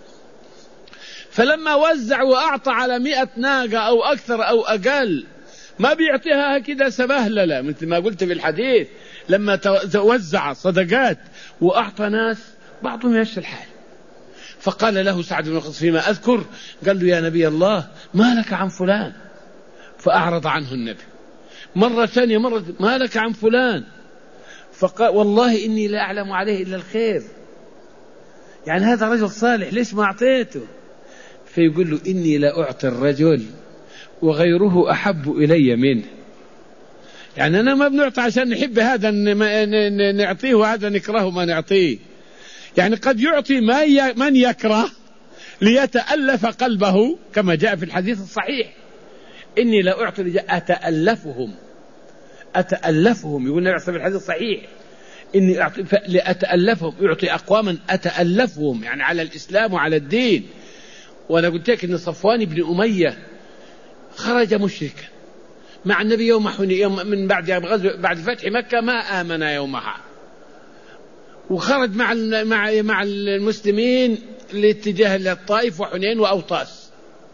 S1: فلما وزع وأعطى على مئة ناقة أو أكثر أو أقل، ما بيعطيها كده سبهللة مثل ما قلت في الحديث، لما توزع صدقات وأعطى ناس بعضهم يمشي الحال. فقال له سعد بن وقاص فيما أذكر، قال له يا نبي الله ما لك عن فلان؟ فأعرض عنه النبي. مرة ثانية مرة ما لك عن فلان؟ فقال والله إني لا أعلم عليه إلا الخير، يعني هذا رجل صالح ليش ما أعطيته؟ فيقول له إني لا أعطي الرجل وغيره أحب إلي منه، يعني أنا ما بنعطي عشان نحب هذا نعطيه وهذا نكرهه ما نعطيه، يعني قد يعطي من يكره ليتألف قلبه كما جاء في الحديث الصحيح، إني لا أعطي أتألفهم أتألفهم يقول النبي في الحديث الصحيح إني أعطي لأتألفهم، يعطي أقواما أتألفهم يعني على الإسلام وعلى الدين. وأنا قلت لك إن صفوان بن أمية خرج مشركا مع النبي يوم يوم من بعد غزو بعد فتح مكة، ما آمن يومها، وخرج مع مع مع المسلمين لاتجاه الطائف وحنين وأوطاس.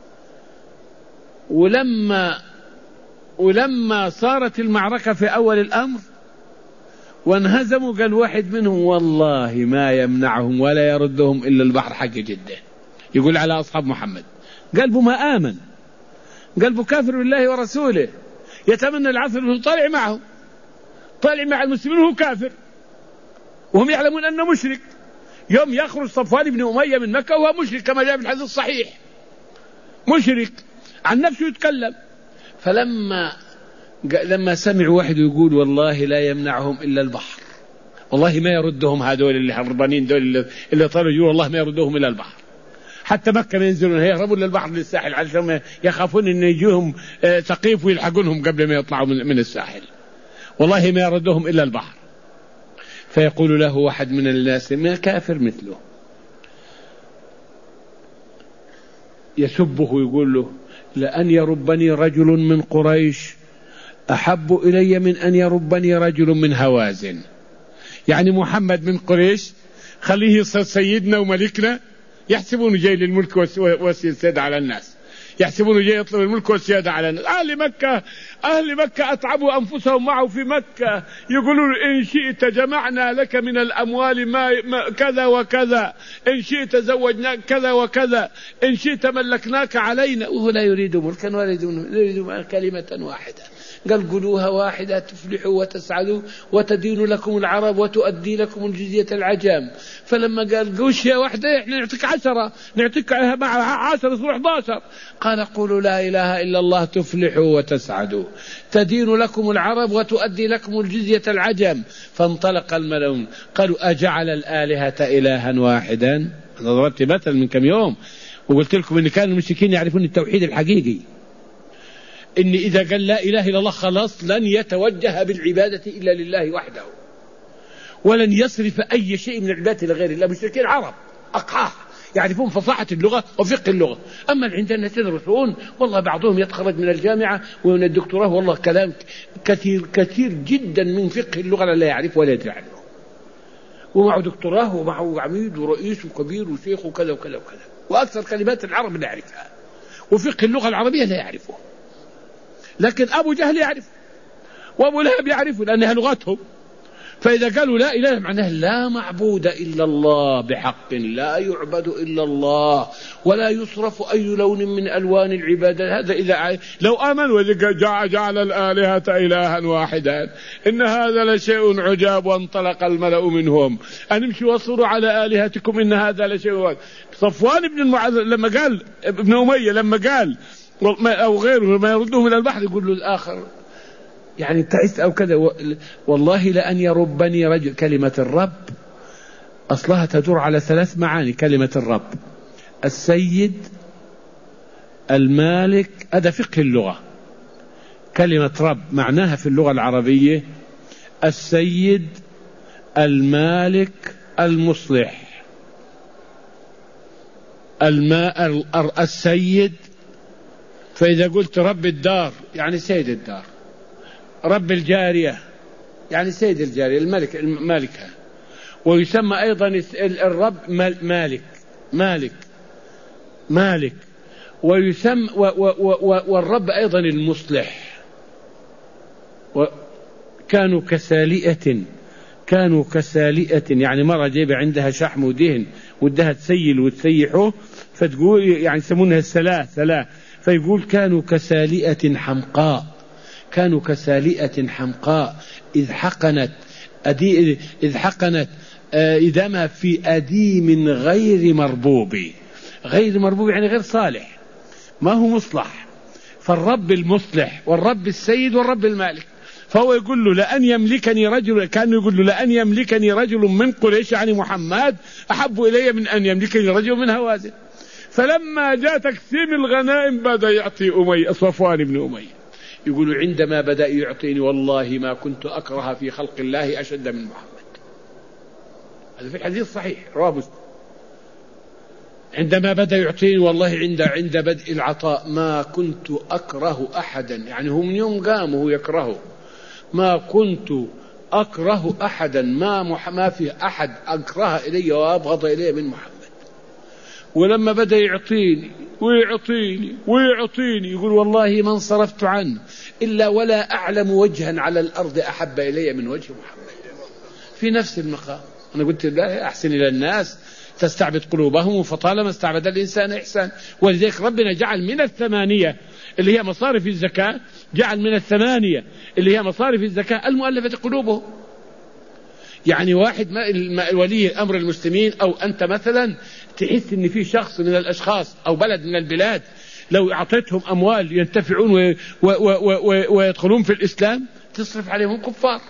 S1: ولما ولما صارت المعركة في أول الأمر وانهزموا، قال واحد منهم والله ما يمنعهم ولا يردهم إلا البحر حق جده، يقول على أصحاب محمد قلبه ما آمن، قلبه كافر بالله ورسوله، يتمنى العصر طالع معه طالع مع المسلمين وهو كافر، وهم يعلمون أنه مشرك. يوم يخرج صفوان بن أمية من مكة وهو مشرك كما جاء في الحديث الصحيح، مشرك عن نفسه يتكلم. فلما لما سمعوا واحد يقول والله لا يمنعهم إلا البحر، والله ما يردهم هذول اللي هربانين دول اللي طلعوا يقولوا والله ما يردهم إلا البحر، حتى مكة ما ينزلون يهربوا للبحر للساحل عشان يخافون أن يجوهم ثقيف ويلحقونهم قبل ما يطلعوا من الساحل، والله ما يردهم إلا البحر. فيقول له واحد من الناس ما كافر مثله يسبه يقول له لأن يربني رجل من قريش أحب إلي من أن يربني رجل من هوازن، يعني محمد من قريش خليه يصير سيدنا وملكنا، يحسبونه جاي للملك والسيادة على الناس، يحسبونه جاي يطلب الملك والسيادة على الناس. أهل مكة أهل مكة أتعبوا أنفسهم معه في مكة، يقولون إن شئت جمعنا لك من الأموال ما كذا وكذا، إن شئت زوجناك كذا وكذا، إن شئت ملكناك علينا، وهو لا يريد ملكا ولا يريد كلمة واحدة. قال قولوها واحدة تفلحوا وتسعدوا وتدين لكم العرب وتؤدي لكم الجزية العجام. فلما قال قوشية واحدة احنا نعطيك عشرة، نعطيك معها عشرة يصبح احد عشر. قال قولوا لا إله إلا الله تفلحوا وتسعدوا تدين لكم العرب وتؤدي لكم الجزية العجم. فانطلق الملون قالوا أجعل الآلهة إلها واحدا. أنا ضربت مثل من كم يوم وقلت لكم إن كانوا المشركين يعرفون التوحيد الحقيقي، إن إذا قال لا إله إلا الله خلاص لن يتوجه بالعبادة إلا لله وحده، ولن يصرف أي شيء من العبادة لغير الله. مشركين عرب أقحاح يعرفون فصاحة اللغة وفقه اللغة، أما عندنا تدرسون والله بعضهم يتخرج من الجامعة ومن الدكتوراه والله كلام كثير كثير جدا من فقه اللغة لا يعرف ولا يدري عنه، ومعه دكتوراه ومعه عميد ورئيس وكبير وشيخ وكذا وكذا وكذا، وأكثر كلمات العرب لا يعرفها، وفقه اللغة العربية لا يعرفه. لكن أبو جهل يعرف وأبو لهب يعرفه لأنها لغتهم. فإذا قالوا لا إله معناه لا معبود إلا الله بحق، لا يعبد إلا الله ولا يصرف أي لون من ألوان العبادة. هذا إذا لو آمنوا جعل الآلهة إلها واحدا إن هذا لشيء عجاب. وانطلق الملأ منهم أن امشوا واصبروا على آلهتكم إن هذا لشيء واحد. صفوان بن المعذ لما قال ابن أمية لما قال أو غيره ما يردهم إلى البحر يقول له الآخر يعني تعس أو كذا، والله لأن يربني رجل. كلمة الرب أصلها تدور على ثلاث معاني. كلمة الرب السيد المالك، هذا فقه اللغة. كلمة رب معناها في اللغة العربية السيد المالك المصلح. الماء السيد، فإذا قلت رب الدار يعني سيد الدار، رب الجارية يعني سيد الجارية، الملك مالكها. ويسمى أيضا الرب مالك مالك مالك ويسمى والرب أيضا المصلح. كانوا كسالئة كانوا كسالئة يعني مرة جايبة عندها شحم ودهن ودها تسيل وتسيحه، فتقول يعني يسمونها السلاة سلاة، فيقول كانوا كسالئة حمقاء، كانوا كسالئة حمقاء إذ حقنت أدي إذ حقنت إدامها في أديم غير مربوب. غير مربوب يعني غير صالح، ما هو مصلح. فالرب المصلح والرب السيد والرب المالك. فهو يقول له لأن يملكني رجل، كان يقول له لأن يملكني رجل من قريش يعني محمد أحب إلي من أن يملكني رجل من هوازن. فلما جاء تقسيم الغنائم بدأ يعطي أمية صفوان بن أمية، يقول عندما بدأ يعطيني والله ما كنت أكره في خلق الله أشد من محمد. هذا في الحديث صحيح رواه مسلم. عندما بدأ يعطيني والله عند عند بدء العطاء ما كنت أكره أحدا، يعني هو من يوم قام وهو يكرهه، ما كنت أكره أحدا، ما مح ما في أحد أكره إلي وأبغض إلي من محمد. ولما بدأ يعطيني ويعطيني ويعطيني يقول والله ما انصرفت عنه إلا ولا أعلم وجها على الأرض أحب إلي من وجه محمد. في نفس المقام أنا قلت لا أحسن إلى الناس تستعبد قلوبهم، فطالما استعبد الإنسان إحسان. ولذلك ربنا جعل من الثمانية اللي هي مصارف الزكاة، جعل من الثمانية اللي هي مصارف الزكاة المؤلفة قلوبهم. يعني واحد ما ولي أمر المسلمين أو أنت مثلا تحس إن في شخص من الأشخاص أو بلد من البلاد لو أعطيتهم أموال ينتفعون ويدخلون في الإسلام تصرف عليهم كفار،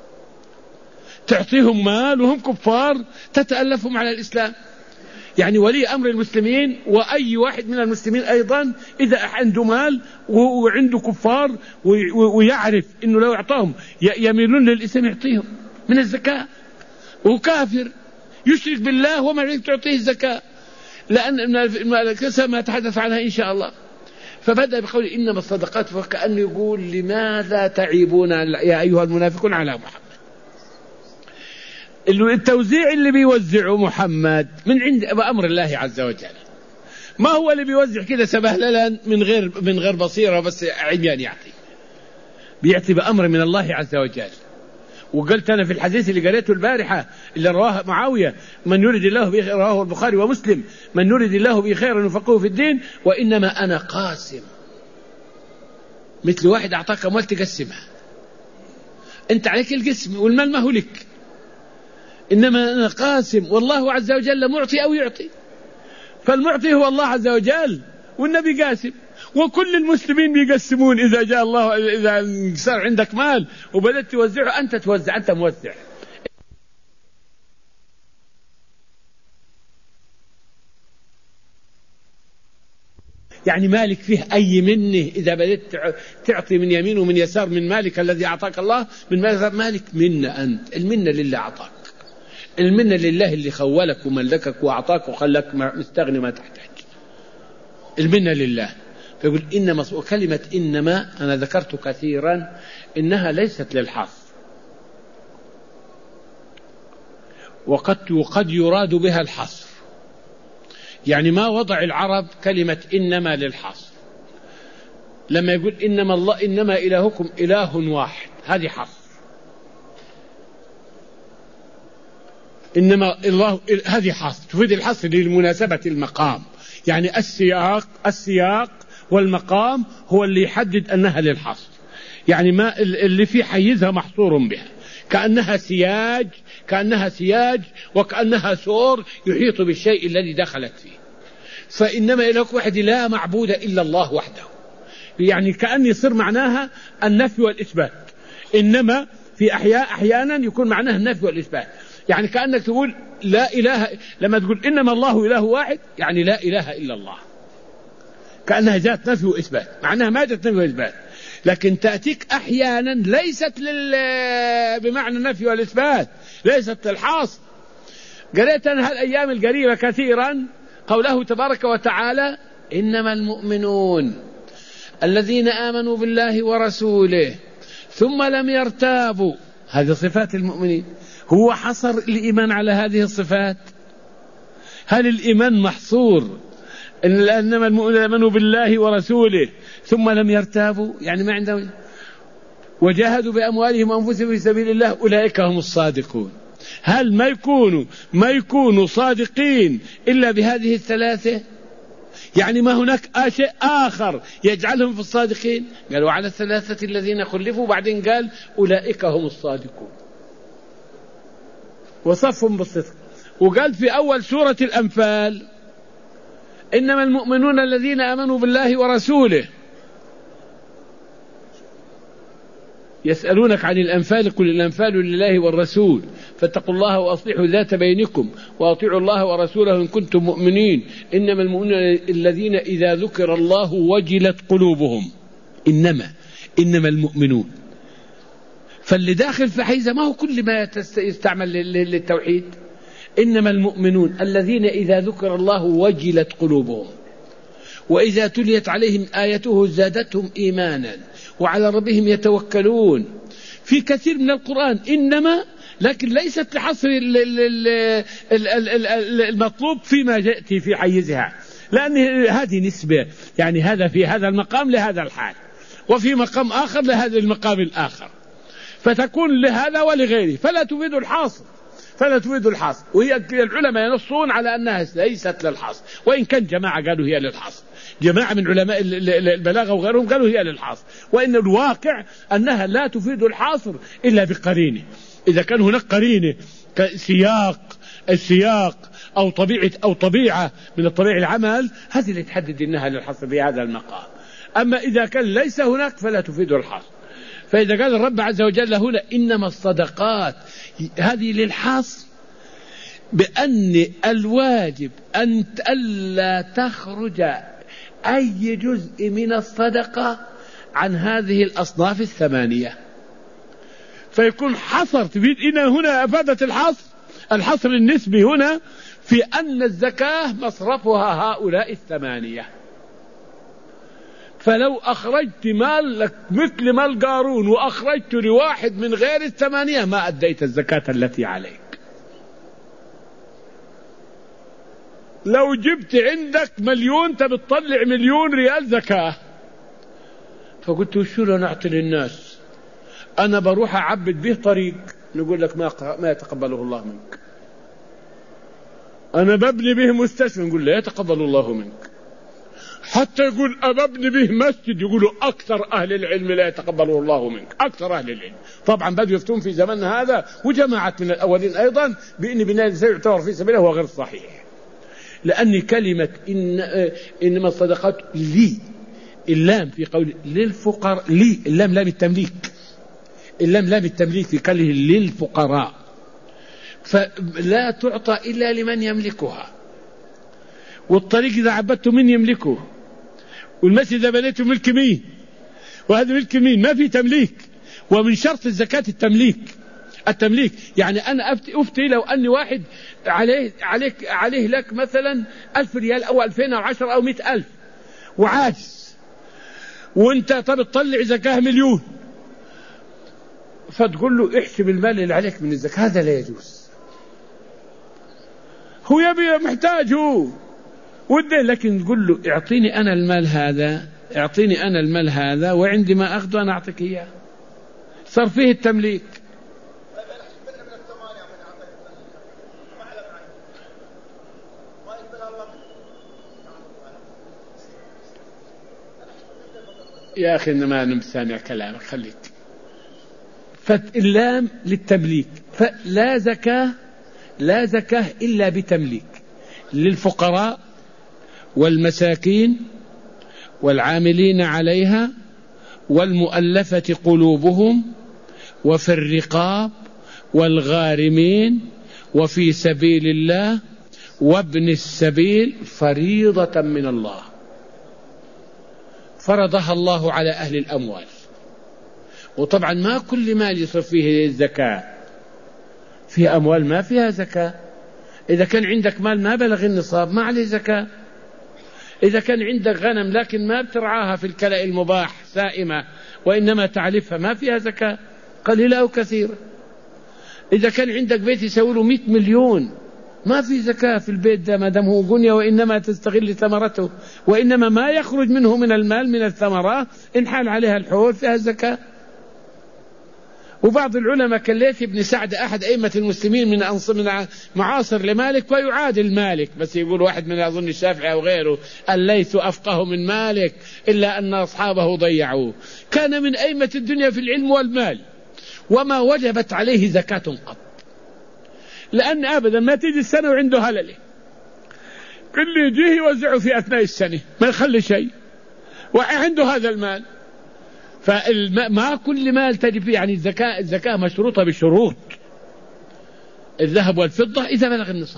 S1: تعطيهم مال وهم كفار تتألفهم على الإسلام. يعني ولي أمر المسلمين وأي واحد من المسلمين أيضا إذا عنده مال وعنده كفار ويعرف إنه لو أعطاهم يميلون للإسلام يعطيهم من الزكاة، وكافر يشرك بالله وما عليك تعطيه الزكاة، لأن الكسا ما تحدث عنها إن شاء الله. فبدأ بقول إنما الصدقات، فكأنه يقول لماذا تعيبون يا أيها المنافقون على محمد. التوزيع اللي بيوزعه محمد من عند أمر الله عز وجل، ما هو اللي بيوزع كده سبهللا من غير من غير بصيرة بس عميان، يعطي بيعطي بأمر من الله عز وجل. وقلت أنا في الحديث اللي قريته البارحة اللي رواه معاوية من يريد الله به، رواه البخاري ومسلم، من يريد الله به خيرا يفقهه في الدين، وإنما أنا قاسم. مثل واحد أعطاك أموال تقسمها، أنت عليك القسم والمال ما هو لك، إنما أنا قاسم والله عز وجل معطي أو يعطي. فالمعطي هو الله عز وجل والنبي قاسم، وكل المسلمين بيقسمون. إذا جاء الله إذا صار عندك مال وبدأت توزعه أنت توزع، أنت موزع. يعني مالك فيه أي منه، إذا بدأت تعطي من يمين ومن يسار من مالك الذي أعطاك الله، من مالك منة أنت، المنة لله أعطاك، المنة لله اللي خولك وملكك وأعطاك وخلك مستغني ما تحتاج، المنة لله. فيقول إنما، وكلمة إنما أنا ذكرت كثيرا إنها ليست للحظ، وقد وقد يراد بها الحصر. يعني ما وضع العرب كلمة إنما للحصر، لما يقول إنما الله إنما إلهكم إله واحد هذه حصر، إنما الله هذه حصر تفيد الحصر للمناسبة المقام. يعني السياق السياق والمقام هو اللي يحدد أنها للحصر. يعني ما اللي في حيزها محصور بها، كأنها سياج كأنها سياج وكأنها سور يحيط بالشيء الذي دخلت فيه. فإنما إلهكم واحد لا معبود إلا الله وحده، يعني كأن يصير معناها النفي والإثبات. إنما في أحياء أحيانا يكون معناها النفي والإثبات. يعني كأنك تقول لا إله، لما تقول إنما الله إله واحد يعني لا إله إلا الله، كأنها جاءت نفي وإثبات، مع أنها ما جاءت نفي وإثبات، لكن تأتيك أحيانا ليست لل... بمعنى النفي والإثبات، ليست للحاصل. قريت أنا هالأيام القريبة كثيرا قوله تبارك وتعالى إنما المؤمنون الذين آمنوا بالله ورسوله ثم لم يرتابوا. هذه صفات المؤمنين. هو حصر الإيمان على هذه الصفات؟ هل الإيمان محصور إنما المؤمنون آمنوا بالله ورسوله ثم لم يرتابوا، يعني ما عندهم، وجاهدوا بأموالهم وأنفسهم في سبيل الله أولئك هم الصادقون؟ هل ما يكونوا ما يكونوا صادقين إلا بهذه الثلاثة؟ يعني ما هناك شيء آخر يجعلهم في الصادقين؟ قالوا على الثلاثة الذين خلفوا، بعدين قال أولئك هم الصادقون وصفهم بالصدق. وقال في أول سورة الأنفال إنما المؤمنون الذين آمنوا بالله ورسوله يسألونك عن الأنفال قل الأنفال لله والرسول فاتقوا الله وأصلحوا ذات بينكم وأطيعوا الله ورسوله إن كنتم مؤمنين إنما المؤمنون الذين إذا ذكر الله وجلت قلوبهم. إنما إنما المؤمنون، فاللي داخل في حيزة ما هو كل ما يستعمل للتوحيد. إنما المؤمنون الذين إذا ذكر الله وجلت قلوبهم وإذا تليت عليهم آيته زادتهم إيمانا وعلى ربهم يتوكلون. في كثير من القرآن إنما، لكن ليست لحصر المطلوب فيما يأتي في حيزها، لأن هذه نسبة، يعني هذا في هذا المقام لهذا الحال، وفي مقام آخر لهذا المقام الآخر، فتكون لهذا ولغيره، فلا تفيد الحاصر فلا تفيد الحصر. وهي العلماء ينصون على أنها ليست للحصر، وإن كان جماعة قالوا هي للحصر، جماعة من علماء البلاغة وغيرهم قالوا هي للحصر، وإن الواقع أنها لا تفيد الحصر إلا بقرينه. إذا كان هناك قرينه كسياق السياق أو طبيعة أو طبيعة من الطبيعة العمل، هذه اللي تحدد أنها للحصر في هذا المقام. أما إذا كان ليس هناك فلا تفيد الحصر. فإذا قال الرب عز وجل هنا إنما الصدقات، هذه للحصر بأن الواجب أن ألا تخرج أي جزء من الصدقة عن هذه الأصناف الثمانية، فيكون حصر تفيد. إن هنا أفادت الحصر الحصر النسبي هنا في أن الزكاة مصرفها هؤلاء الثمانية. فلو أخرجت مالك مثل مال قارون وأخرجت لواحد من غير الثمانية ما أديت الزكاة التي عليك. لو جبت عندك مليون تبتطلع مليون ريال زكاة، فقلت وشو لو نعطي للناس؟ أنا بروح أعبد به طريق، نقول لك ما ما يتقبله الله منك. أنا ببني به مستشفى، نقول لا يتقبل الله منك. حتى يقول أببني به مسجد، يقولوا أكثر أهل العلم لا يتقبله الله منك، أكثر أهل العلم. طبعا بدوا يفتون في زمننا هذا وجماعة من الأولين أيضا بأن بناء يعتبر في سبيله هو غير صحيح، لأن كلمة إن إنما الصدقات لي، اللام في قول للفقراء، لي اللام لام التمليك، اللام لام التمليك في قوله للفقراء، فلا تعطى إلا لمن يملكها. والطريق إذا عبدته من يملكه، والمسجد إذا بنيته ملك مين، وهذا ملك مين، ما في تمليك. ومن شرط الزكاة التمليك التمليك يعني أنا أفتي, أفتي لو أني واحد عليه عليك عليه لك مثلا ألف ريال أو ألفين أو عشر أو مئة ألف وعاجز، وأنت طب تطلع زكاة مليون، فتقول له احسب المال اللي عليك من الزكاة، هذا لا يجوز. هو يبي محتاج هو وده، لكن تقول له اعطيني أنا المال هذا، اعطيني أنا المال هذا، وعندي ما أخذه أنا أعطيك إياه. صار فيه التمليك. يا أخي إنما أنا سامع كلامك، خليك. فاللام للتمليك، فلا زكاة لا زكاة إلا بتمليك للفقراء والمساكين والعاملين عليها والمؤلفة قلوبهم وفي الرقاب والغارمين وفي سبيل الله وابن السبيل فريضة من الله، فرضها الله على أهل الأموال. وطبعا ما كل مال يصرف فيه الزكاة، في أموال ما فيها زكاة. إذا كان عندك مال ما بلغ النصاب ما عليه زكاة. إذا كان عندك غنم لكن ما بترعاها في الكلأ المباح سائمة وإنما تعلفها ما فيها زكاة قليلة أو كثيرة. إذا كان عندك بيت يسوي له مئة مليون ما في زكاة في البيت ده ما دام هو بنية، وإنما تستغل ثمرته، وإنما ما يخرج منه من المال من الثمرات إن حال عليها الحول فيها زكاة. وبعض العلماء كالليث بن سعد أحد أئمة المسلمين من من معاصر لمالك ويعادل مالك، بس يقول واحد من أظن الشافعي أو غيره الليث أفقه من مالك إلا أن أصحابه ضيعوه. كان من أئمة الدنيا في العلم والمال وما وجبت عليه زكاة قط، لأن أبدا ما تيجي السنة وعنده هلله، كل يجيه يوزعه في أثناء السنة ما يخلي شيء وعنده هذا المال. فما كل مال تجب يعني الزكاة. الزكاة مشروطة بشروط، الذهب والفضة إذا بلغ النصاب،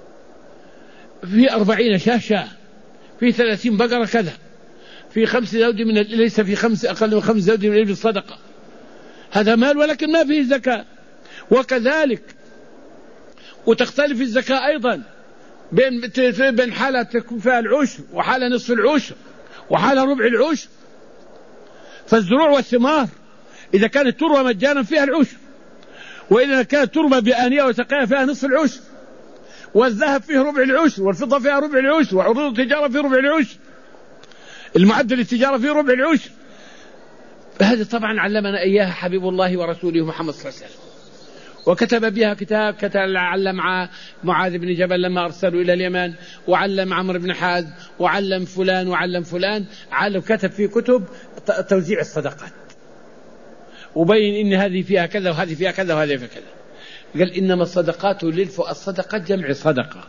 S1: في أربعين شاة شاة، في ثلاثين بقرة كذا، في خمس زوج من ليس في خمس أقل من خمس زوج من الإبل الصدقة، هذا مال ولكن ما فيه زكاة. وكذلك وتختلف الزكاة أيضا بين بين حالة تكون فيها العشر وحالة نصف العشر وحالة ربع العشر. فالزروع والثمار إذا كانت تروى مجانا فيها العشر، وإذا كانت ترمى بآنية وسقايا فيها نصف العشر، والذهب فيه ربع العشر، والفضة فيها ربع العشر، وعروض التجارة فيه ربع العشر، المعدل التجارة فيه ربع العشر. هذه طبعا علمنا إياها حبيب الله ورسوله محمد صلى الله عليه وسلم، وكتب بها كتاب، كتب علم معاذ بن جبل لما أرسلوا إلى اليمن، وعلم عمرو بن حازم، وعلم فلان وعلم فلان، علم كتب في كتب توزيع الصدقات، وبين إن هذه فيها كذا وهذه فيها كذا وهذه فيها كذا. قال إنما الصدقات للف الصدقات جمع صدقة.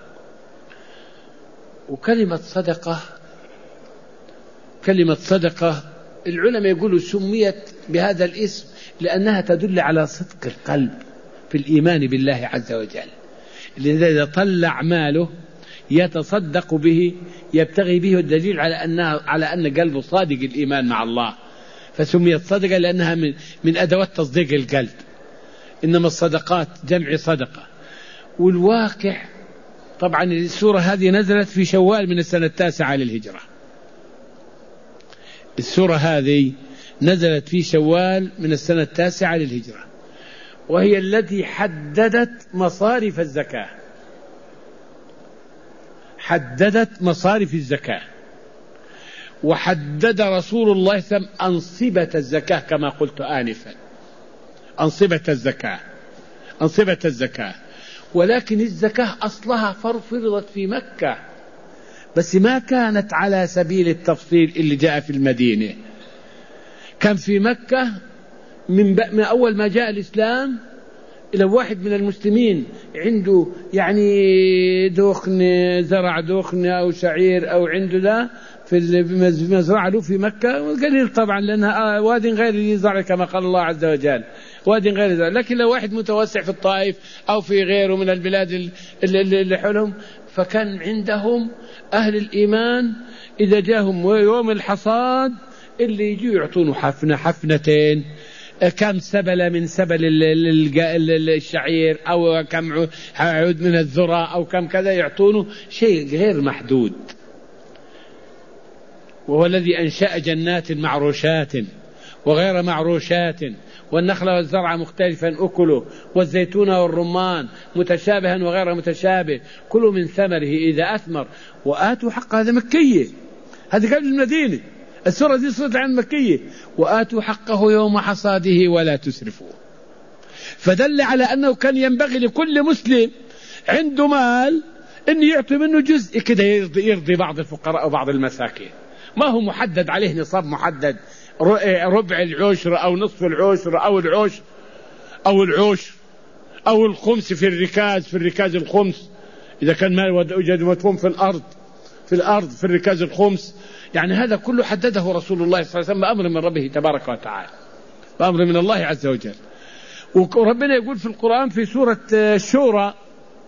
S1: وكلمة صدقة كلمة صدقة العلماء يقولوا سميت بهذا الاسم لأنها تدل على صدق القلب في الإيمان بالله عز وجل. إذا طلع ماله يتصدق به يبتغي به الدليل على أنها على أن قلبه صادق الإيمان مع الله، فسميت صدقة لأنها من من أدوات تصديق القلب. إنما الصدقات جمع صدقة. والواقع طبعا السورة هذه نزلت في شوال من السنة التاسعة للهجرة. السورة هذه نزلت في شوال من السنة التاسعة للهجرة، وهي التي حددت مصارف الزكاة، حددت مصارف الزكاة، وحدد رسول الله صلى الله عليه وسلم أنصبة الزكاة كما قلت آنفا، أنصبة الزكاة أنصبة الزكاة. ولكن الزكاة أصلها فرضت في مكة، بس ما كانت على سبيل التفصيل اللي جاء في المدينة. كان في مكة من, من أول ما جاء الإسلام إلى واحد من المسلمين عنده يعني دخن، زرع دخن أو شعير أو عنده ذا في المزرعة له في مكة، قليل طبعا لأنها واد غير ذي زرع كما قال الله عز وجل، واد غير زرع. لكن لو واحد متوسع في الطائف أو في غيره من البلاد اللي حولهم، فكان عندهم أهل الإيمان إذا جاءهم يوم الحصاد اللي يجوا يعطونه حفنة حفنتين، كم سبلة من سبل الشعير أو كم عود من الذرة أو كم كذا، يعطونه شيء غير محدود. وهو الذي أنشأ جنات معروشات وغير معروشات، والنخل والزرع مختلفا أكله، والزيتون والرمان متشابها وغير متشابه، كلوا من ثمره إذا أثمر وآتوا حق. هذا مكية، هذه قبل المدينة، السورة دي صورت عن مكية. وآتوا حقه يوم حصاده ولا تسرفوا. فدل على أنه كان ينبغي لكل مسلم عنده مال أن يعطي منه جزء كده يرضي, يرضي بعض الفقراء وبعض المساكين. ما هو محدد عليه نصاب محدد، ربع العشر أو نصف العشر أو العشر أو العشر أو الخمس في الركاز، في الركاز الخمس إذا كان مال وجد مدفون في الأرض في الأرض في الركاز الخمس. يعني هذا كله حدده رسول الله صلى الله عليه وسلم بأمر من ربه تبارك وتعالى، بأمر من الله عز وجل. وربنا يقول في القرآن في سورة الشورى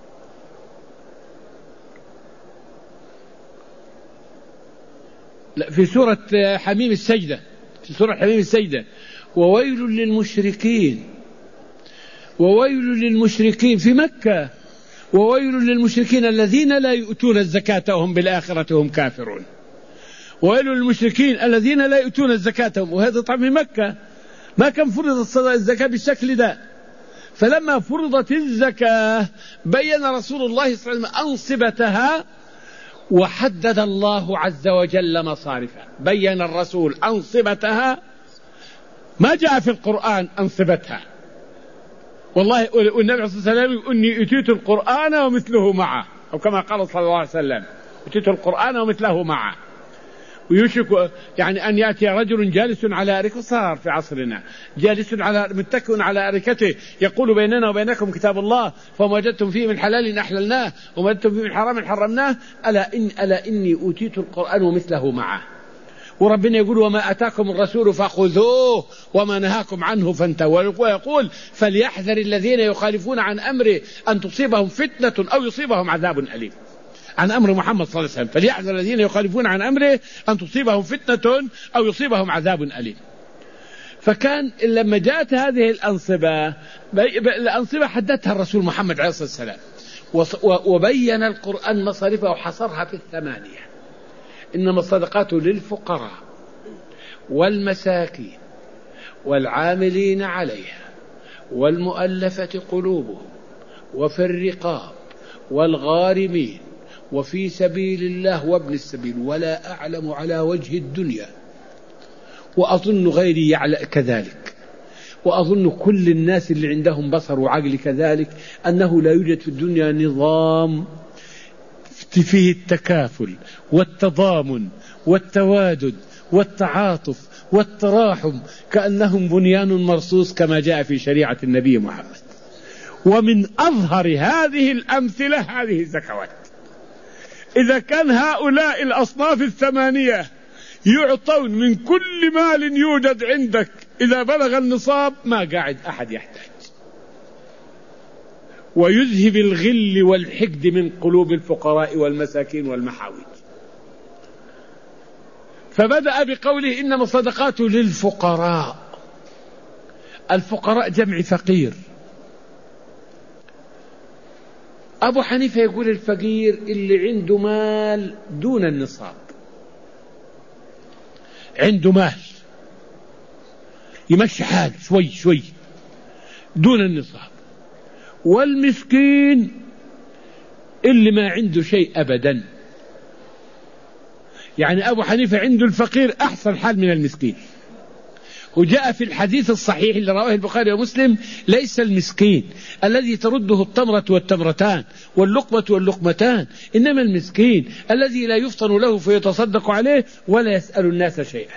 S1: في سورة حميم السجدة، في سورة حميم السجدة: وويل للمشركين، وويل للمشركين في مكة، وويل للمشركين الذين لا يؤتون الزكاة وهم بالآخرة هم كافرون. وويل للمشركين الذين لا يؤتون الزكاة، وهذا طبعا في مكة ما كان فرضت الزكاة بالشكل ده. فلما فرضت الزكاة بين رسول الله صلى الله عليه وسلم أنصبتها، وحدد الله عز وجل مصارفها. بين الرسول أنصبتها، ما جاء في القرآن أنصبتها. والله والنبي عليه الصلاة والسلام يقول: إني أتيت القرآن ومثله معه، أو كما قال صلى الله عليه وسلم: أتيت القرآن ومثله معه. ويشك يعني أن يأتي رجل جالس على أريكته، صار في عصرنا جالس على متكئ على أريكته يقول: بيننا وبينكم كتاب الله، فما وجدتم فيه من حلال أحللناه وما وجدتم فيه من حرام حرمناه، ألا, إن ألا إني أوتيت القرآن ومثله معه. وربنا يقول: وما أتاكم الرسول فخذوه وما نهاكم عنه فانتهوا. ويقول: فليحذر الذين يخالفون عن أمره أن تصيبهم فتنة أو يصيبهم عذاب أليم. عن أمر محمد صلى الله عليه وسلم: فليحذر الذين يخالفون عن أمره أن تصيبهم فتنة أو يصيبهم عذاب أليم. فكان لما جاءت هذه الأنصبة، الأنصبة حددتها الرسول محمد عليه الصلاة والسلام، وبين القرآن مصارفها وحصرها في الثمانية: إنما الصدقات للفقراء والمساكين والعاملين عليها والمؤلفة قلوبهم وفي الرقاب والغارمين وفي سبيل الله وابن السبيل ولا أعلم على وجه الدنيا، وأظن غيري يعلم كذلك، وأظن كل الناس اللي عندهم بصر وعقل كذلك، أنه لا يوجد في الدنيا نظام فيه التكافل والتضامن والتوادد والتعاطف والتراحم كأنهم بنيان مرصوص كما جاء في شريعة النبي محمد. ومن أظهر هذه الأمثلة هذه الزكوات. إذا كان هؤلاء الأصناف الثمانية يعطون من كل مال يوجد عندك إذا بلغ النصاب، ما قاعد أحد يحتاج، ويذهب الغل والحقد من قلوب الفقراء والمساكين والمحاوج. فبدأ بقوله: إنما الصدقات للفقراء. الفقراء جمع فقير. أبو حنيفة يقول: الفقير اللي عنده مال دون النصاب، عنده مال يمشي حال شوي شوي دون النصاب. والمسكين اللي ما عنده شيء أبدا. يعني أبو حنيفة عنده الفقير أحسن حال من المسكين. وجاء في الحديث الصحيح اللي رواه البخاري ومسلم: ليس المسكين الذي ترده التمرة والتمرتان واللقمة واللقمتان، إنما المسكين الذي لا يفطن له فيتصدق عليه ولا يسأل الناس شيئا.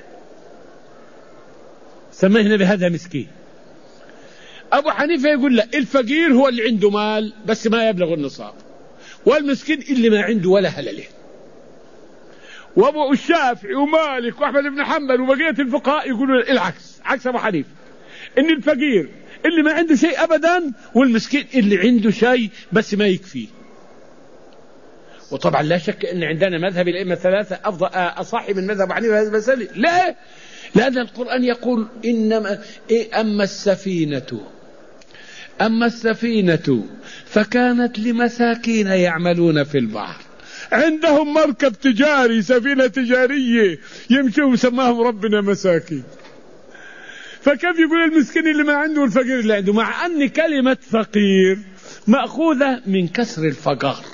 S1: سمينا بهذا مسكين. أبو حنيفة يقول: لا، الفقير هو اللي عنده مال بس ما يبلغ النصاب، والمسكين اللي ما عنده ولا هلله. وابو الشافعي ومالك واحمد بن حنبل وبقيه الفقهاء يقولوا العكس، عكس ابو حنيفه، ان الفقير اللي ما عنده شيء ابدا، والمسكين اللي عنده شيء بس ما يكفيه. وطبعا لا شك ان عندنا مذهب الائمه الثلاثه افضل اصح من مذهب ابو حنيفه هذا المسألة. لا، لان القران يقول: انما إيه اما السفينه اما السفينه فكانت لمساكين يعملون في البحر، عندهم مركب تجاري، سفينة تجارية يمشوا سماهم ربنا مساكين. فكيف يقول المسكين اللي ما عنده والفقير اللي عنده؟ مع أن كلمة فقير مأخوذة من كسر الفقار.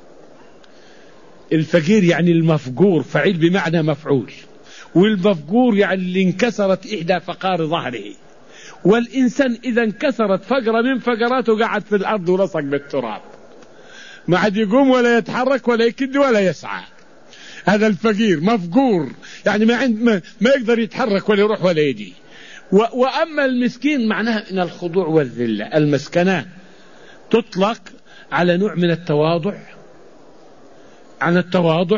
S1: الفقير يعني المفقور، فعيل بمعنى مفعول، والمفقور يعني اللي انكسرت إحدى فقار ظهره. والإنسان إذا انكسرت فقرة من فقراته قعد في الأرض ولصق بالتراب، ما عاد يقوم ولا يتحرك ولا يكد ولا يسعى. هذا الفقير مفقور، يعني ما, عند ما, ما يقدر يتحرك ولا يروح ولا يجي. وأما المسكين معناها من الخضوع والذلة. المسكنة تطلق على نوع من التواضع، عن التواضع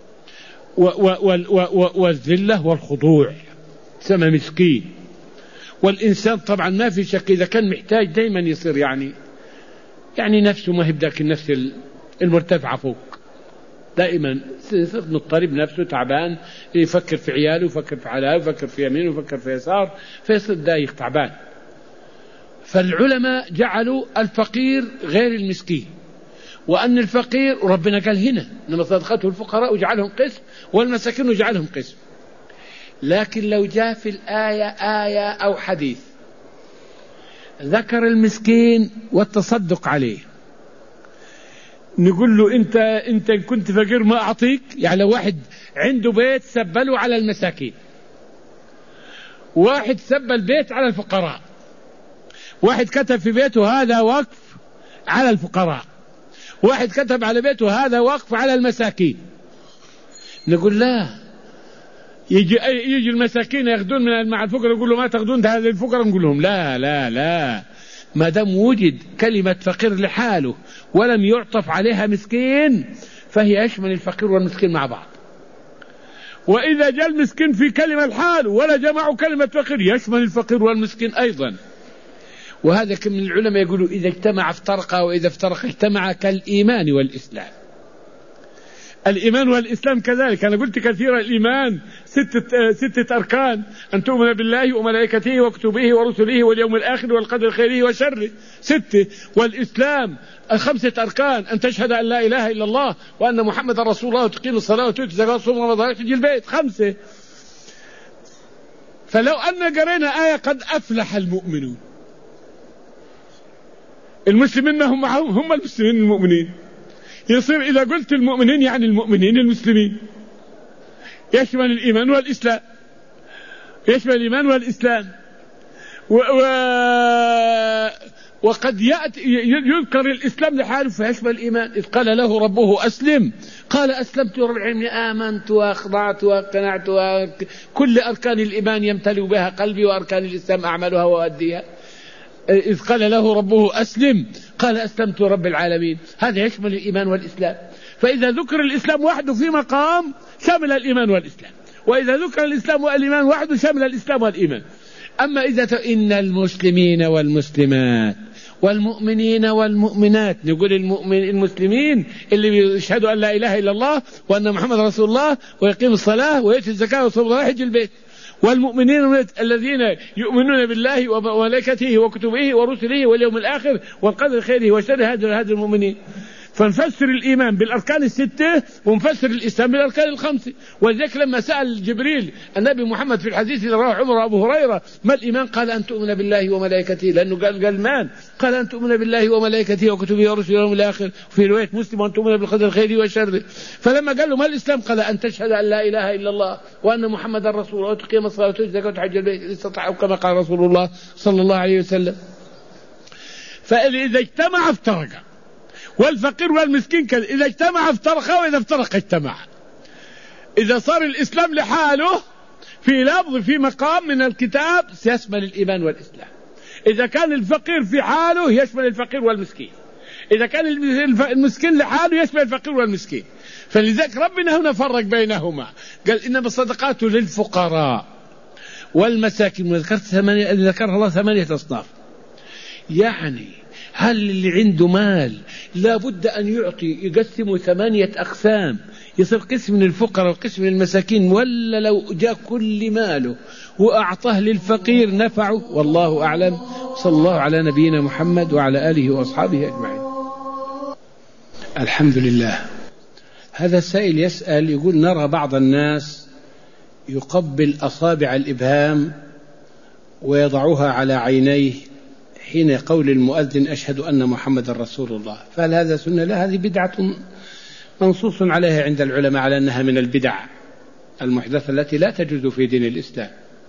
S1: والذلة والخضوع، سمى مسكين. والإنسان طبعا ما في شك إذا كان محتاج دايما يصير يعني يعني نفسه ما هي بداك النفس المرتفعة فوق، دائما مضطرب نفسه تعبان، يفكر في عياله، يفكر في حلاله، يفكر في يمينه، يفكر في يسار، فيصير دايخ تعبان. فالعلماء جعلوا الفقير غير المسكين، وأن الفقير ربنا قال هنا إنما صدقته الفقراء وجعلهم قسم والمساكين وجعلهم قسم. لكن لو جاء في الآية آية أو حديث ذكر المسكين والتصدق عليه، نقول له أنت أنت كنت فقير ما أعطيك؟ يعني لو واحد عنده بيت سبله على المساكين، واحد سب البيت على الفقراء، واحد كتب في بيته هذا وقف على الفقراء، واحد كتب على بيته هذا وقف على المساكين، نقول لا، يجي يجي المساكين ياخذون من مع الفقراء، يقول له ما تاخذون هذه الفقراء، نقول لهم لا لا لا، ما دام وجد كلمة فقير لحاله ولم يعطف عليها مسكين فهي يشمل الفقير والمسكين مع بعض. وإذا جاء المسكين في كلمة لحاله ولا جمعوا كلمة فقير يشمل الفقير والمسكين أيضا. وهذا كم من العلماء يقولوا إذا اجتمع افترقا وإذا افترق اجتمع، كالإيمان والإسلام. الإيمان والإسلام كذلك، أنا قلت كثيرا الإيمان ستة, ستة أركان: أن تؤمن بالله وملائكته وكتبه ورسله واليوم الآخر والقدر خيره وشره، ستة. والإسلام خمسة أركان: أن تشهد أن لا إله إلا الله وأن محمد رسول الله وتقيم الصلاة وتؤتي الزكاة وتصوم رمضان وتحج البيت، خمسة. فلو أن قرينا آية قد أفلح المؤمنون، المسلمين هم هم المسلمين المؤمنين، يصير إذا قلت المؤمنين يعني المؤمنين المسلمين، يشمل الإيمان والإسلام، يشمل الإيمان والإسلام. و... و... وقد يأتي يذكر الإسلام لحاله فيشمل الإيمان. إذ قال له ربه أسلم قال أسلمت رب العالمين، آمنت وأخضعت وقنعت وك... كل أركان الإيمان يمتلئ بها قلبي وأركان الإسلام أعملها وأؤديها. إذ قال له ربه أسلم قال أسلمت رب العالمين، هذا يشمل الإيمان والإسلام. فإذا ذكر الإسلام وحده في مقام شمل الإيمان والإسلام، وإذا ذكر الإسلام والإيمان وحده شمل الإسلام والإيمان. أما إذا ت... إن المسلمين والمسلمات والمؤمنين والمؤمنات، نقول المؤمن المسلمين اللي يشهدوا أن لا إله إلا الله وأن محمد رسول الله ويقيم الصلاة ويؤتي الزكاة ويصوم ويحج البيت، والمؤمنين الذين يؤمنون بالله وملائكته وكتبه ورسله واليوم الآخر والقدر خيره وشره، هذا هذا المؤمنين. فنفسر الإيمان بالأركان الستة ونفسر الإسلام بالأركان الخمسة. ولذلك لما سأل جبريل النبي محمد في الحديث اللي رواه عمر وأبو هريرة ما الإيمان؟ قال أن تؤمن بالله وملائكته، لأنه قال قال مان قال أن تؤمن بالله وملائكته وكتبه ورسله واليوم الآخر، في رواية مسلم أن تؤمن بالقدر خيره وشره. فلما قال له ما الإسلام؟ قال أن تشهد أن لا إله إلا الله وأن محمد رسول الله وتقيم الصلاة وتؤتي الزكاة وتحج البيت استطاعوا كما قال رسول الله صلى الله عليه وسلم. فإذا اجتمع افترق، والفقير والمسكين كذا، إذا اجتمع افترقا وإذا افترق اجتمع. إذا صار الإسلام لحاله في لفظ في مقام من الكتاب سيشمل الإيمان والإسلام. إذا كان الفقير في حاله يشمل الفقير والمسكين، إذا كان المسكين لحاله يشمل الفقير والمسكين. فلذلك ربنا هنا فرق بينهما، قال إنما الصدقات للفقراء والمساكين، وذكرت ثمانية، ذكرها الله ثمانية أصناف. يعني هل اللي عنده مال لابد أن يعطي يقسمه ثمانية أقسام، يصير قسم للفقراء وقسم للمساكين، ولا لو جاء كل ماله وأعطاه للفقير نفعه؟ والله أعلم. صلى الله على نبينا محمد وعلى آله وأصحابه أجمعين. الحمد لله. هذا السائل يسأل يقول نرى بعض الناس يقبل أصابع الإبهام ويضعها على عينيه حين قول المؤذن أشهد أن محمد رسول الله، فهل هذا سنة؟ لا، هذه بدعة منصوص عليها عند العلماء على أنها من البدع المحدثة التي لا تجوز في دين الإسلام.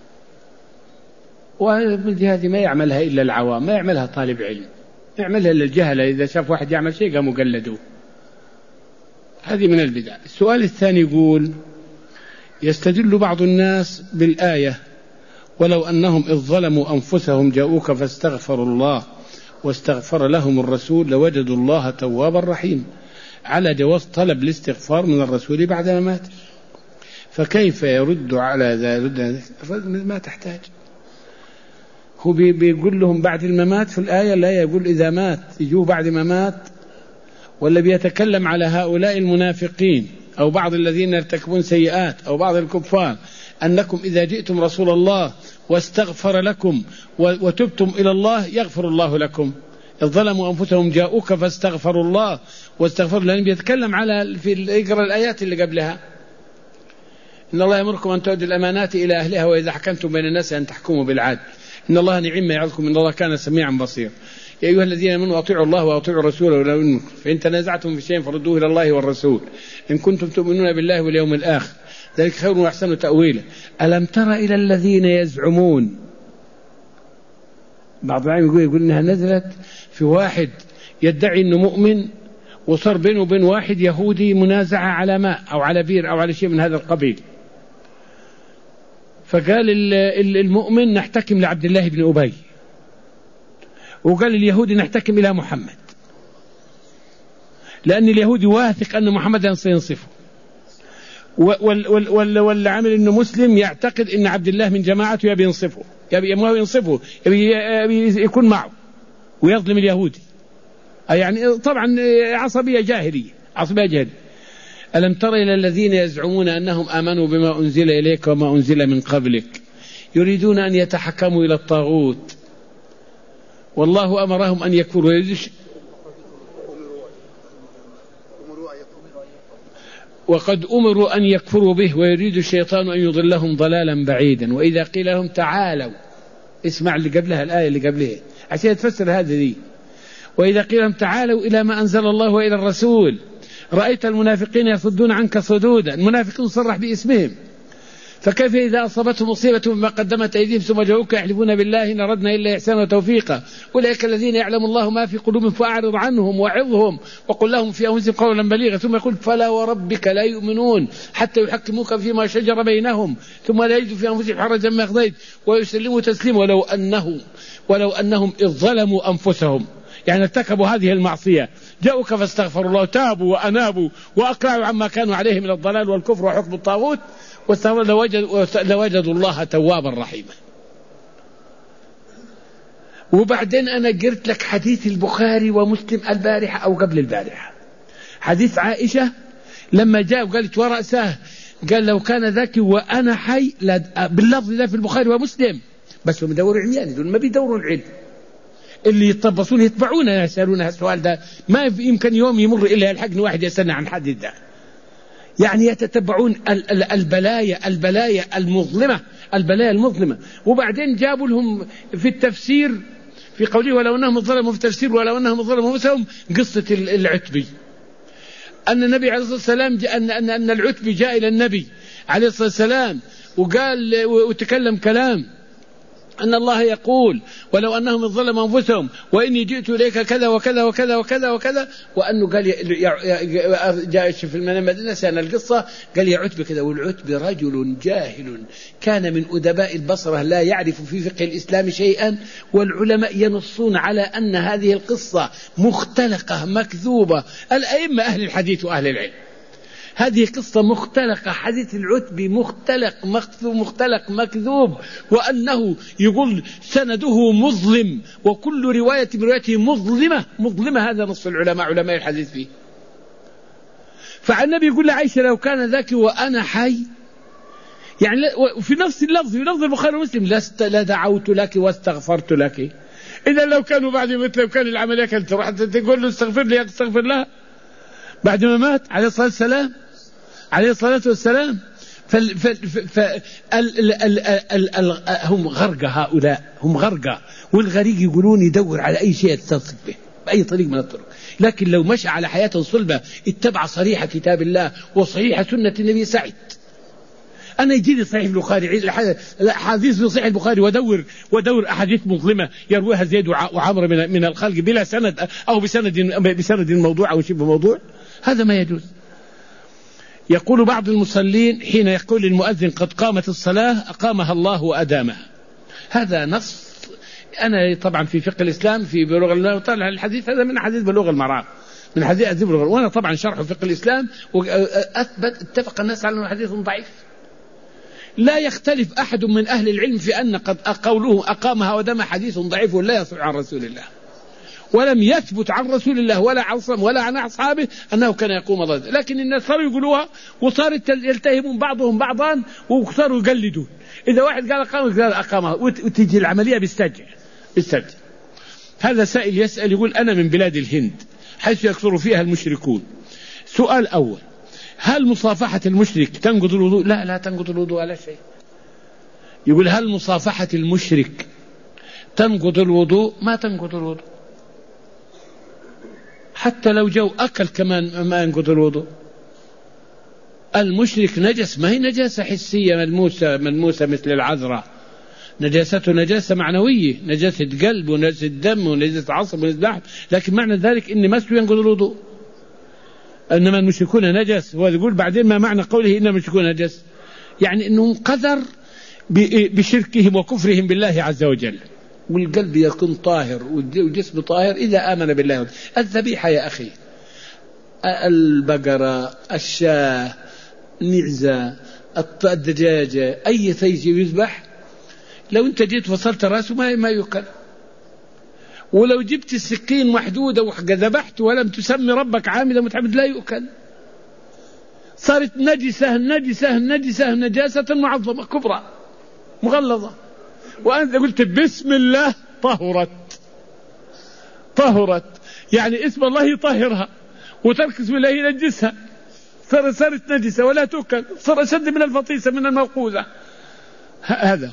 S1: وهذه ما يعملها إلا العوام، ما يعملها طالب علم، يعملها إلا الجهلة، إذا شاف واحد يعمل شيء قاموا قلدوه. هذه من البدع. السؤال الثاني يقول يستدل بعض الناس بالآية ولو أنهم إذ ظلموا أنفسهم جاءوك فاستغفروا الله واستغفر لهم الرسول لوجدوا الله توابا رحيما، على جواز طلب الاستغفار من الرسول بعدما مات. فكيف يرد على ذلك؟ ما تحتاج، هو بيقول لهم بعد الممات في الآية، لا يقول إذا مات يجوا بعد ما مات، ولا بيتكلم على هؤلاء المنافقين أو بعض الذين يرتكبون سيئات أو بعض الكفار أنكم إذا جئتم رسول الله واستغفر لكم وتبتم إلى الله يغفر الله لكم. إذ ظلموا أنفسهم جاءوك فاستغفروا الله واستغفروا، لأنه بيتكلم على في يقرأ الآيات اللي قبلها: إن الله يأمركم أن تؤدوا الأمانات إلى أهلها وإذا حكمتم بين الناس أن تحكموا بالعدل إن الله نعم ما يعظكم إن الله كان سميعا بصيرا. يا أيها الذين آمنوا أطيعوا الله وأطيعوا الرسول ولا منكم فإن تنازعتم في شيء فردوه إلى الله والرسول إن كنتم تؤمنون بالله واليوم الآخر ذلك خير وأحسن تأويلا. ألم تر إلى الذين يزعمون، بعض العلماء يقول يقول إنها نزلت في واحد يدعي إنه مؤمن وصار بينه وبين واحد يهودي منازعة على ماء أو على بير أو على شيء من هذا القبيل، فقال المؤمن نحتكم لعبد الله بن أبي، وقال اليهودي نحتكم إلى محمد، لأن اليهودي واثق أن محمدا سينصفه، واللي عامل إنه مسلم يعتقد إن عبد الله من جماعته يبي ينصفه، يبي ينصفه يبي يكون معه ويظلم اليهودي. يعني طبعا عصبية جاهلية، عصبية جاهلية. ألم تر إلى الذين يزعمون أنهم آمنوا بما أنزل إليك وما أنزل من قبلك يريدون أن يتحكموا إلى الطاغوت والله أمرهم أن يكفروا وقد أمروا أن يكفروا به ويريد الشيطان أن يضلهم ضلالا بعيدا. وإذا قيل لهم تعالوا، اسمع اللي قبلها الآية اللي قبلها عشان تفسر هذه دي. وإذا قيل لهم تعالوا إلى ما أنزل الله وإلى الرسول رأيت المنافقين يصدون عنك صدودا. المنافقون صرح باسمهم، فكيف إذا أصابتهم مصيبة بما قدمت أيديهم ثم جاءوك يحلفون بالله إن أردنا إلا إحسانا وتوفيقا أولئك الذين يعلم الله ما في قلوبهم فأعرض عنهم وعظهم وقل لهم في أنفسهم قولا بليغا ثم يقول فلا وربك لا يؤمنون حتى يحكموك فيما شجر بينهم ثم لا يجدوا في أنفسهم حرجا مما قضيت ويسلموا تسليما ولو أنهم ولو أنهم إذ ظلموا أنفسهم، يعني ارتكبوا هذه المعصية، جاءوك فاستغفروا الله تابوا وأنابوا وأقلعوا عما كانوا عليه من الضلال والكفر وحكم الطاغوت واستغفروا لوجدوا, لوجدوا الله توابا رحيما. وبعدين أنا قلت لك حديث البخاري ومسلم البارحة أو قبل البارحة، حديث عائشة لما جاء وقالت ورأسه قال لو كان ذاك وأنا حي باللفظ ذا في البخاري ومسلم، بس هم يدوروا عمياني دول ما بيدوروا العلم، اللي يتطبصون يتبعون يسألون السؤال ده ما يمكن يوم يمر إلا يلحقني واحد يسألني عن حد ده، يعني يتتبعون البلايا البلايا المظلمة البلايا المظلمة. وبعدين جابوا لهم في التفسير في قوله ولو أنهم ظلموا في التفسير ولو أنهم ظلموا نفسهم قصة العتبي، أن النبي عليه الصلاة والسلام أن أن أن العتبي جاء إلى النبي عليه الصلاة والسلام وقال وتكلم كلام أن الله يقول ولو أنهم ظلموا أنفسهم وإني جئت إليك كذا وكذا وكذا وكذا وكذا، وأنه قال جاء في المدينة سنة القصة قال يا عتبة كذا، والعتبة رجل جاهل كان من أدباء البصرة لا يعرف في فقه الإسلام شيئا، والعلماء ينصون على أن هذه القصة مختلقة مكذوبة، الأئمة أهل الحديث وأهل العلم هذه قصة مختلقة، حديث العتبي مختلق مكذوب مختلق مكذوب، وأنه يقول سنده مظلم وكل رواية من روايته مظلمة مظلمة، هذا نص العلماء علماء الحديث فيه. فالنبي يقول لعائشة لو كان ذاك وأنا حي، يعني في نفس اللفظ في لفظ البخاري ومسلم لست لدعوت لك واستغفرت لك. إذا لو كانوا بعد مثل لو كان العملية كانت تروح تقول له استغفر لي استغفر لها بعد ما مات عليه الصلاة والسلام عليه الصلاة والسلام. فال فال فال ال ال ال ال هم غرقة، هؤلاء هم غرقة، والغريق يقولون يدور على أي شيء يتصل به بأي طريق من الطرق، لكن لو مشى على حياة صلبة اتبع صريح كتاب الله وصحيح سنة النبي سعد. أنا يجيني صحيح البخاري حديث في صحيح البخاري ودور ودور أحاديث مظلمة يرويها زيد وعمر من من الخلق بلا سند أو بسند بسند موضوع أو شبه موضوع، هذا ما يجوز. يقول بعض المصلين حين يقول المؤذن قد قامت الصلاة أقامها الله وأدامها، هذا نص. أنا طبعا في فقه الإسلام في بلوغ المرام طالع الحديث هذا من حديث بلوغ المرام من حديث أدب بلوغ، وأنا طبعا شرح فقه الإسلام وأثبت اتفق الناس على أنه حديث ضعيف. لا يختلف أحد من أهل العلم في أن قد قوله أقامها وأدامها حديث ضعيف ولا يصح عن رسول الله، ولم يثبت عن رسول الله ولا عن ولا عن أصحابه أنه كان يقوم ضده، لكن الناس صاروا يقولوها وصارت يلتهمون بعضهم بعضا وصاروا يقلدون. إذا واحد قال أقام قال أقامها، وتجي العملية بيسترجع بيسترجع. هذا سائل يسأل يقول أنا من بلاد الهند حيث يكثر فيها المشركون. سؤال أول: هل مصافحة المشرك تنقض الوضوء؟ لا لا تنقض الوضوء على شيء. يقول هل مصافحة المشرك تنقض الوضوء؟ ما تنقض الوضوء، حتى لو جو أكل كمان ما ينقض الوضوء. المشرك نجس، ما هي نجاسة حسية ملموسة ملموسة مثل العذرة، نجاسته نجاسة معنوية، نجاسة قلب ونجاسة دم ونجاسة عصب ونجاسة لحم، لكن معنى ذلك إن مسه ينقض الوضوء. إنما المشركون نجس، هو يقول بعدين ما معنى قوله إن المشركون نجس؟ يعني إنهم قدر بشركهم وكفرهم بالله عز وجل، والقلب يكون طاهر والجسم طاهر إذا آمن بالله. الذبيحة يا أخي، البقرة، الشاة، نعزة، الدجاجة، أي ثيجي يذبح لو أنت جيت فصلت رأسه ما ما يؤكل، ولو جبت السكين محدودة وذبحت ولم تسمي ربك عامدا متعمد لا يؤكل. صارت نجسة نجسة نجسة نجاسة معظمة كبرى مغلظة، وأنت قلت بسم الله طهرت طهرت، يعني اسم الله يطهرها، وترك اسم الله ينجسها، صارت نجسة ولا تؤكل، صار أشد من الفطيسة من الموقوذة. هذا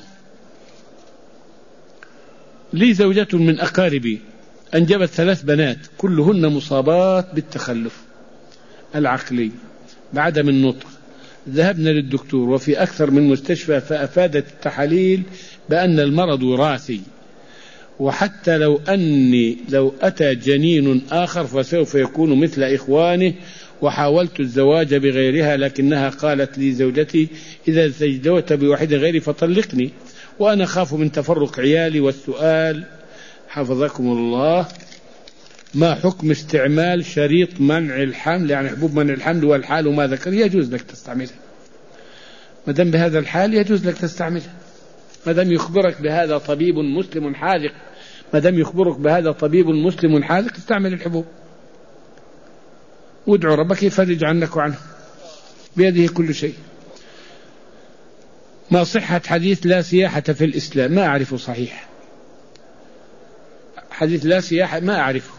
S1: لي زوجة من أقاربي أنجبت ثلاث بنات كلهن مصابات بالتخلف العقلي بعدم النطق. ذهبنا للدكتور وفي أكثر من مستشفى، فأفادت التحاليل بأن المرض وراثي، وحتى لو أني لو أتى جنين آخر فسوف يكون مثل إخوانه، وحاولت الزواج بغيرها لكنها قالت لي زوجتي إذا تزوجت بواحد غيري فطلقني، وأنا خاف من تفرق عيالي. والسؤال حفظكم الله: ما حكم استعمال شريط منع الحمل، يعني حبوب منع الحمل والحال وما ذكر؟ يجوز لك تستعملها ما دام بهذا الحال، يجوز لك تستعملها ما دام يخبرك بهذا طبيب مسلم حاذق، ما دام يخبرك بهذا طبيب مسلم حاذق استعمل الحبوب، وادعو ربك يفرج عنك وعنه، بيده كل شيء. ما صحة حديث لا سياحة في الإسلام؟ ما أعرفه صحيح، حديث لا سياحة ما أعرفه،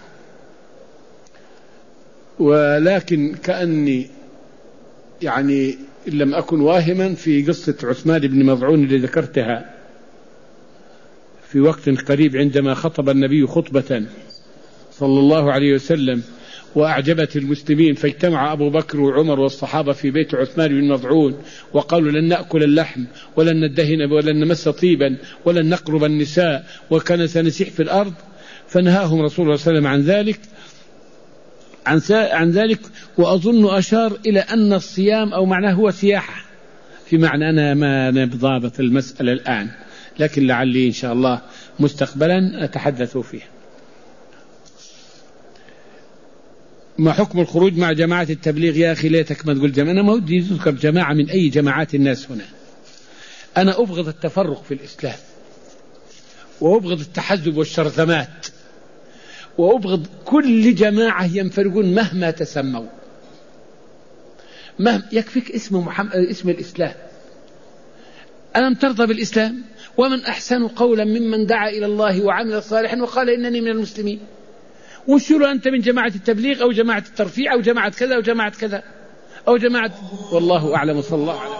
S1: ولكن كأني يعني إن لم أكن واهما في قصة عثمان بن مظعون اللي ذكرتها في وقت قريب عندما خطب النبي خطبة صلى الله عليه وسلم وأعجبت المسلمين، فاجتمع أبو بكر وعمر والصحابة في بيت عثمان بن مظعون وقالوا لن نأكل اللحم ولن ندهن ولن نمس طيبا ولن نقرب النساء وكان سنسيح في الأرض، فنهاهم رسول الله صلى الله عليه وسلم عن ذلك عن, عن ذلك وأظن أشار إلى أن الصيام أو معناه هو سياحة، في معنى أنا ما نبضابط المسألة الآن، لكن لعلي إن شاء الله مستقبلا أتحدث فيه. ما حكم الخروج مع جماعة التبليغ؟ يا أخي ليتك ما تقول جماعة، أنا ما ودي يذكر جماعة من أي جماعات الناس هنا. أنا أبغض التفرق في الإسلام، وأبغض التحزب والشرذمات، وأبغض كل جماعة ينفرقون مهما تسموا. مهما يكفيك اسم محمد اسم الإسلام. ألم ترضى بالإسلام؟ ومن أحسن قولا ممن دعا إلى الله وعمل صالحا وقال إنني من المسلمين. وشلو أنت من جماعة التبليغ أو جماعة الترفيع أو جماعة كذا أو جماعة كذا أو جماعة، والله أعلم. صلى الله عليه وسلم.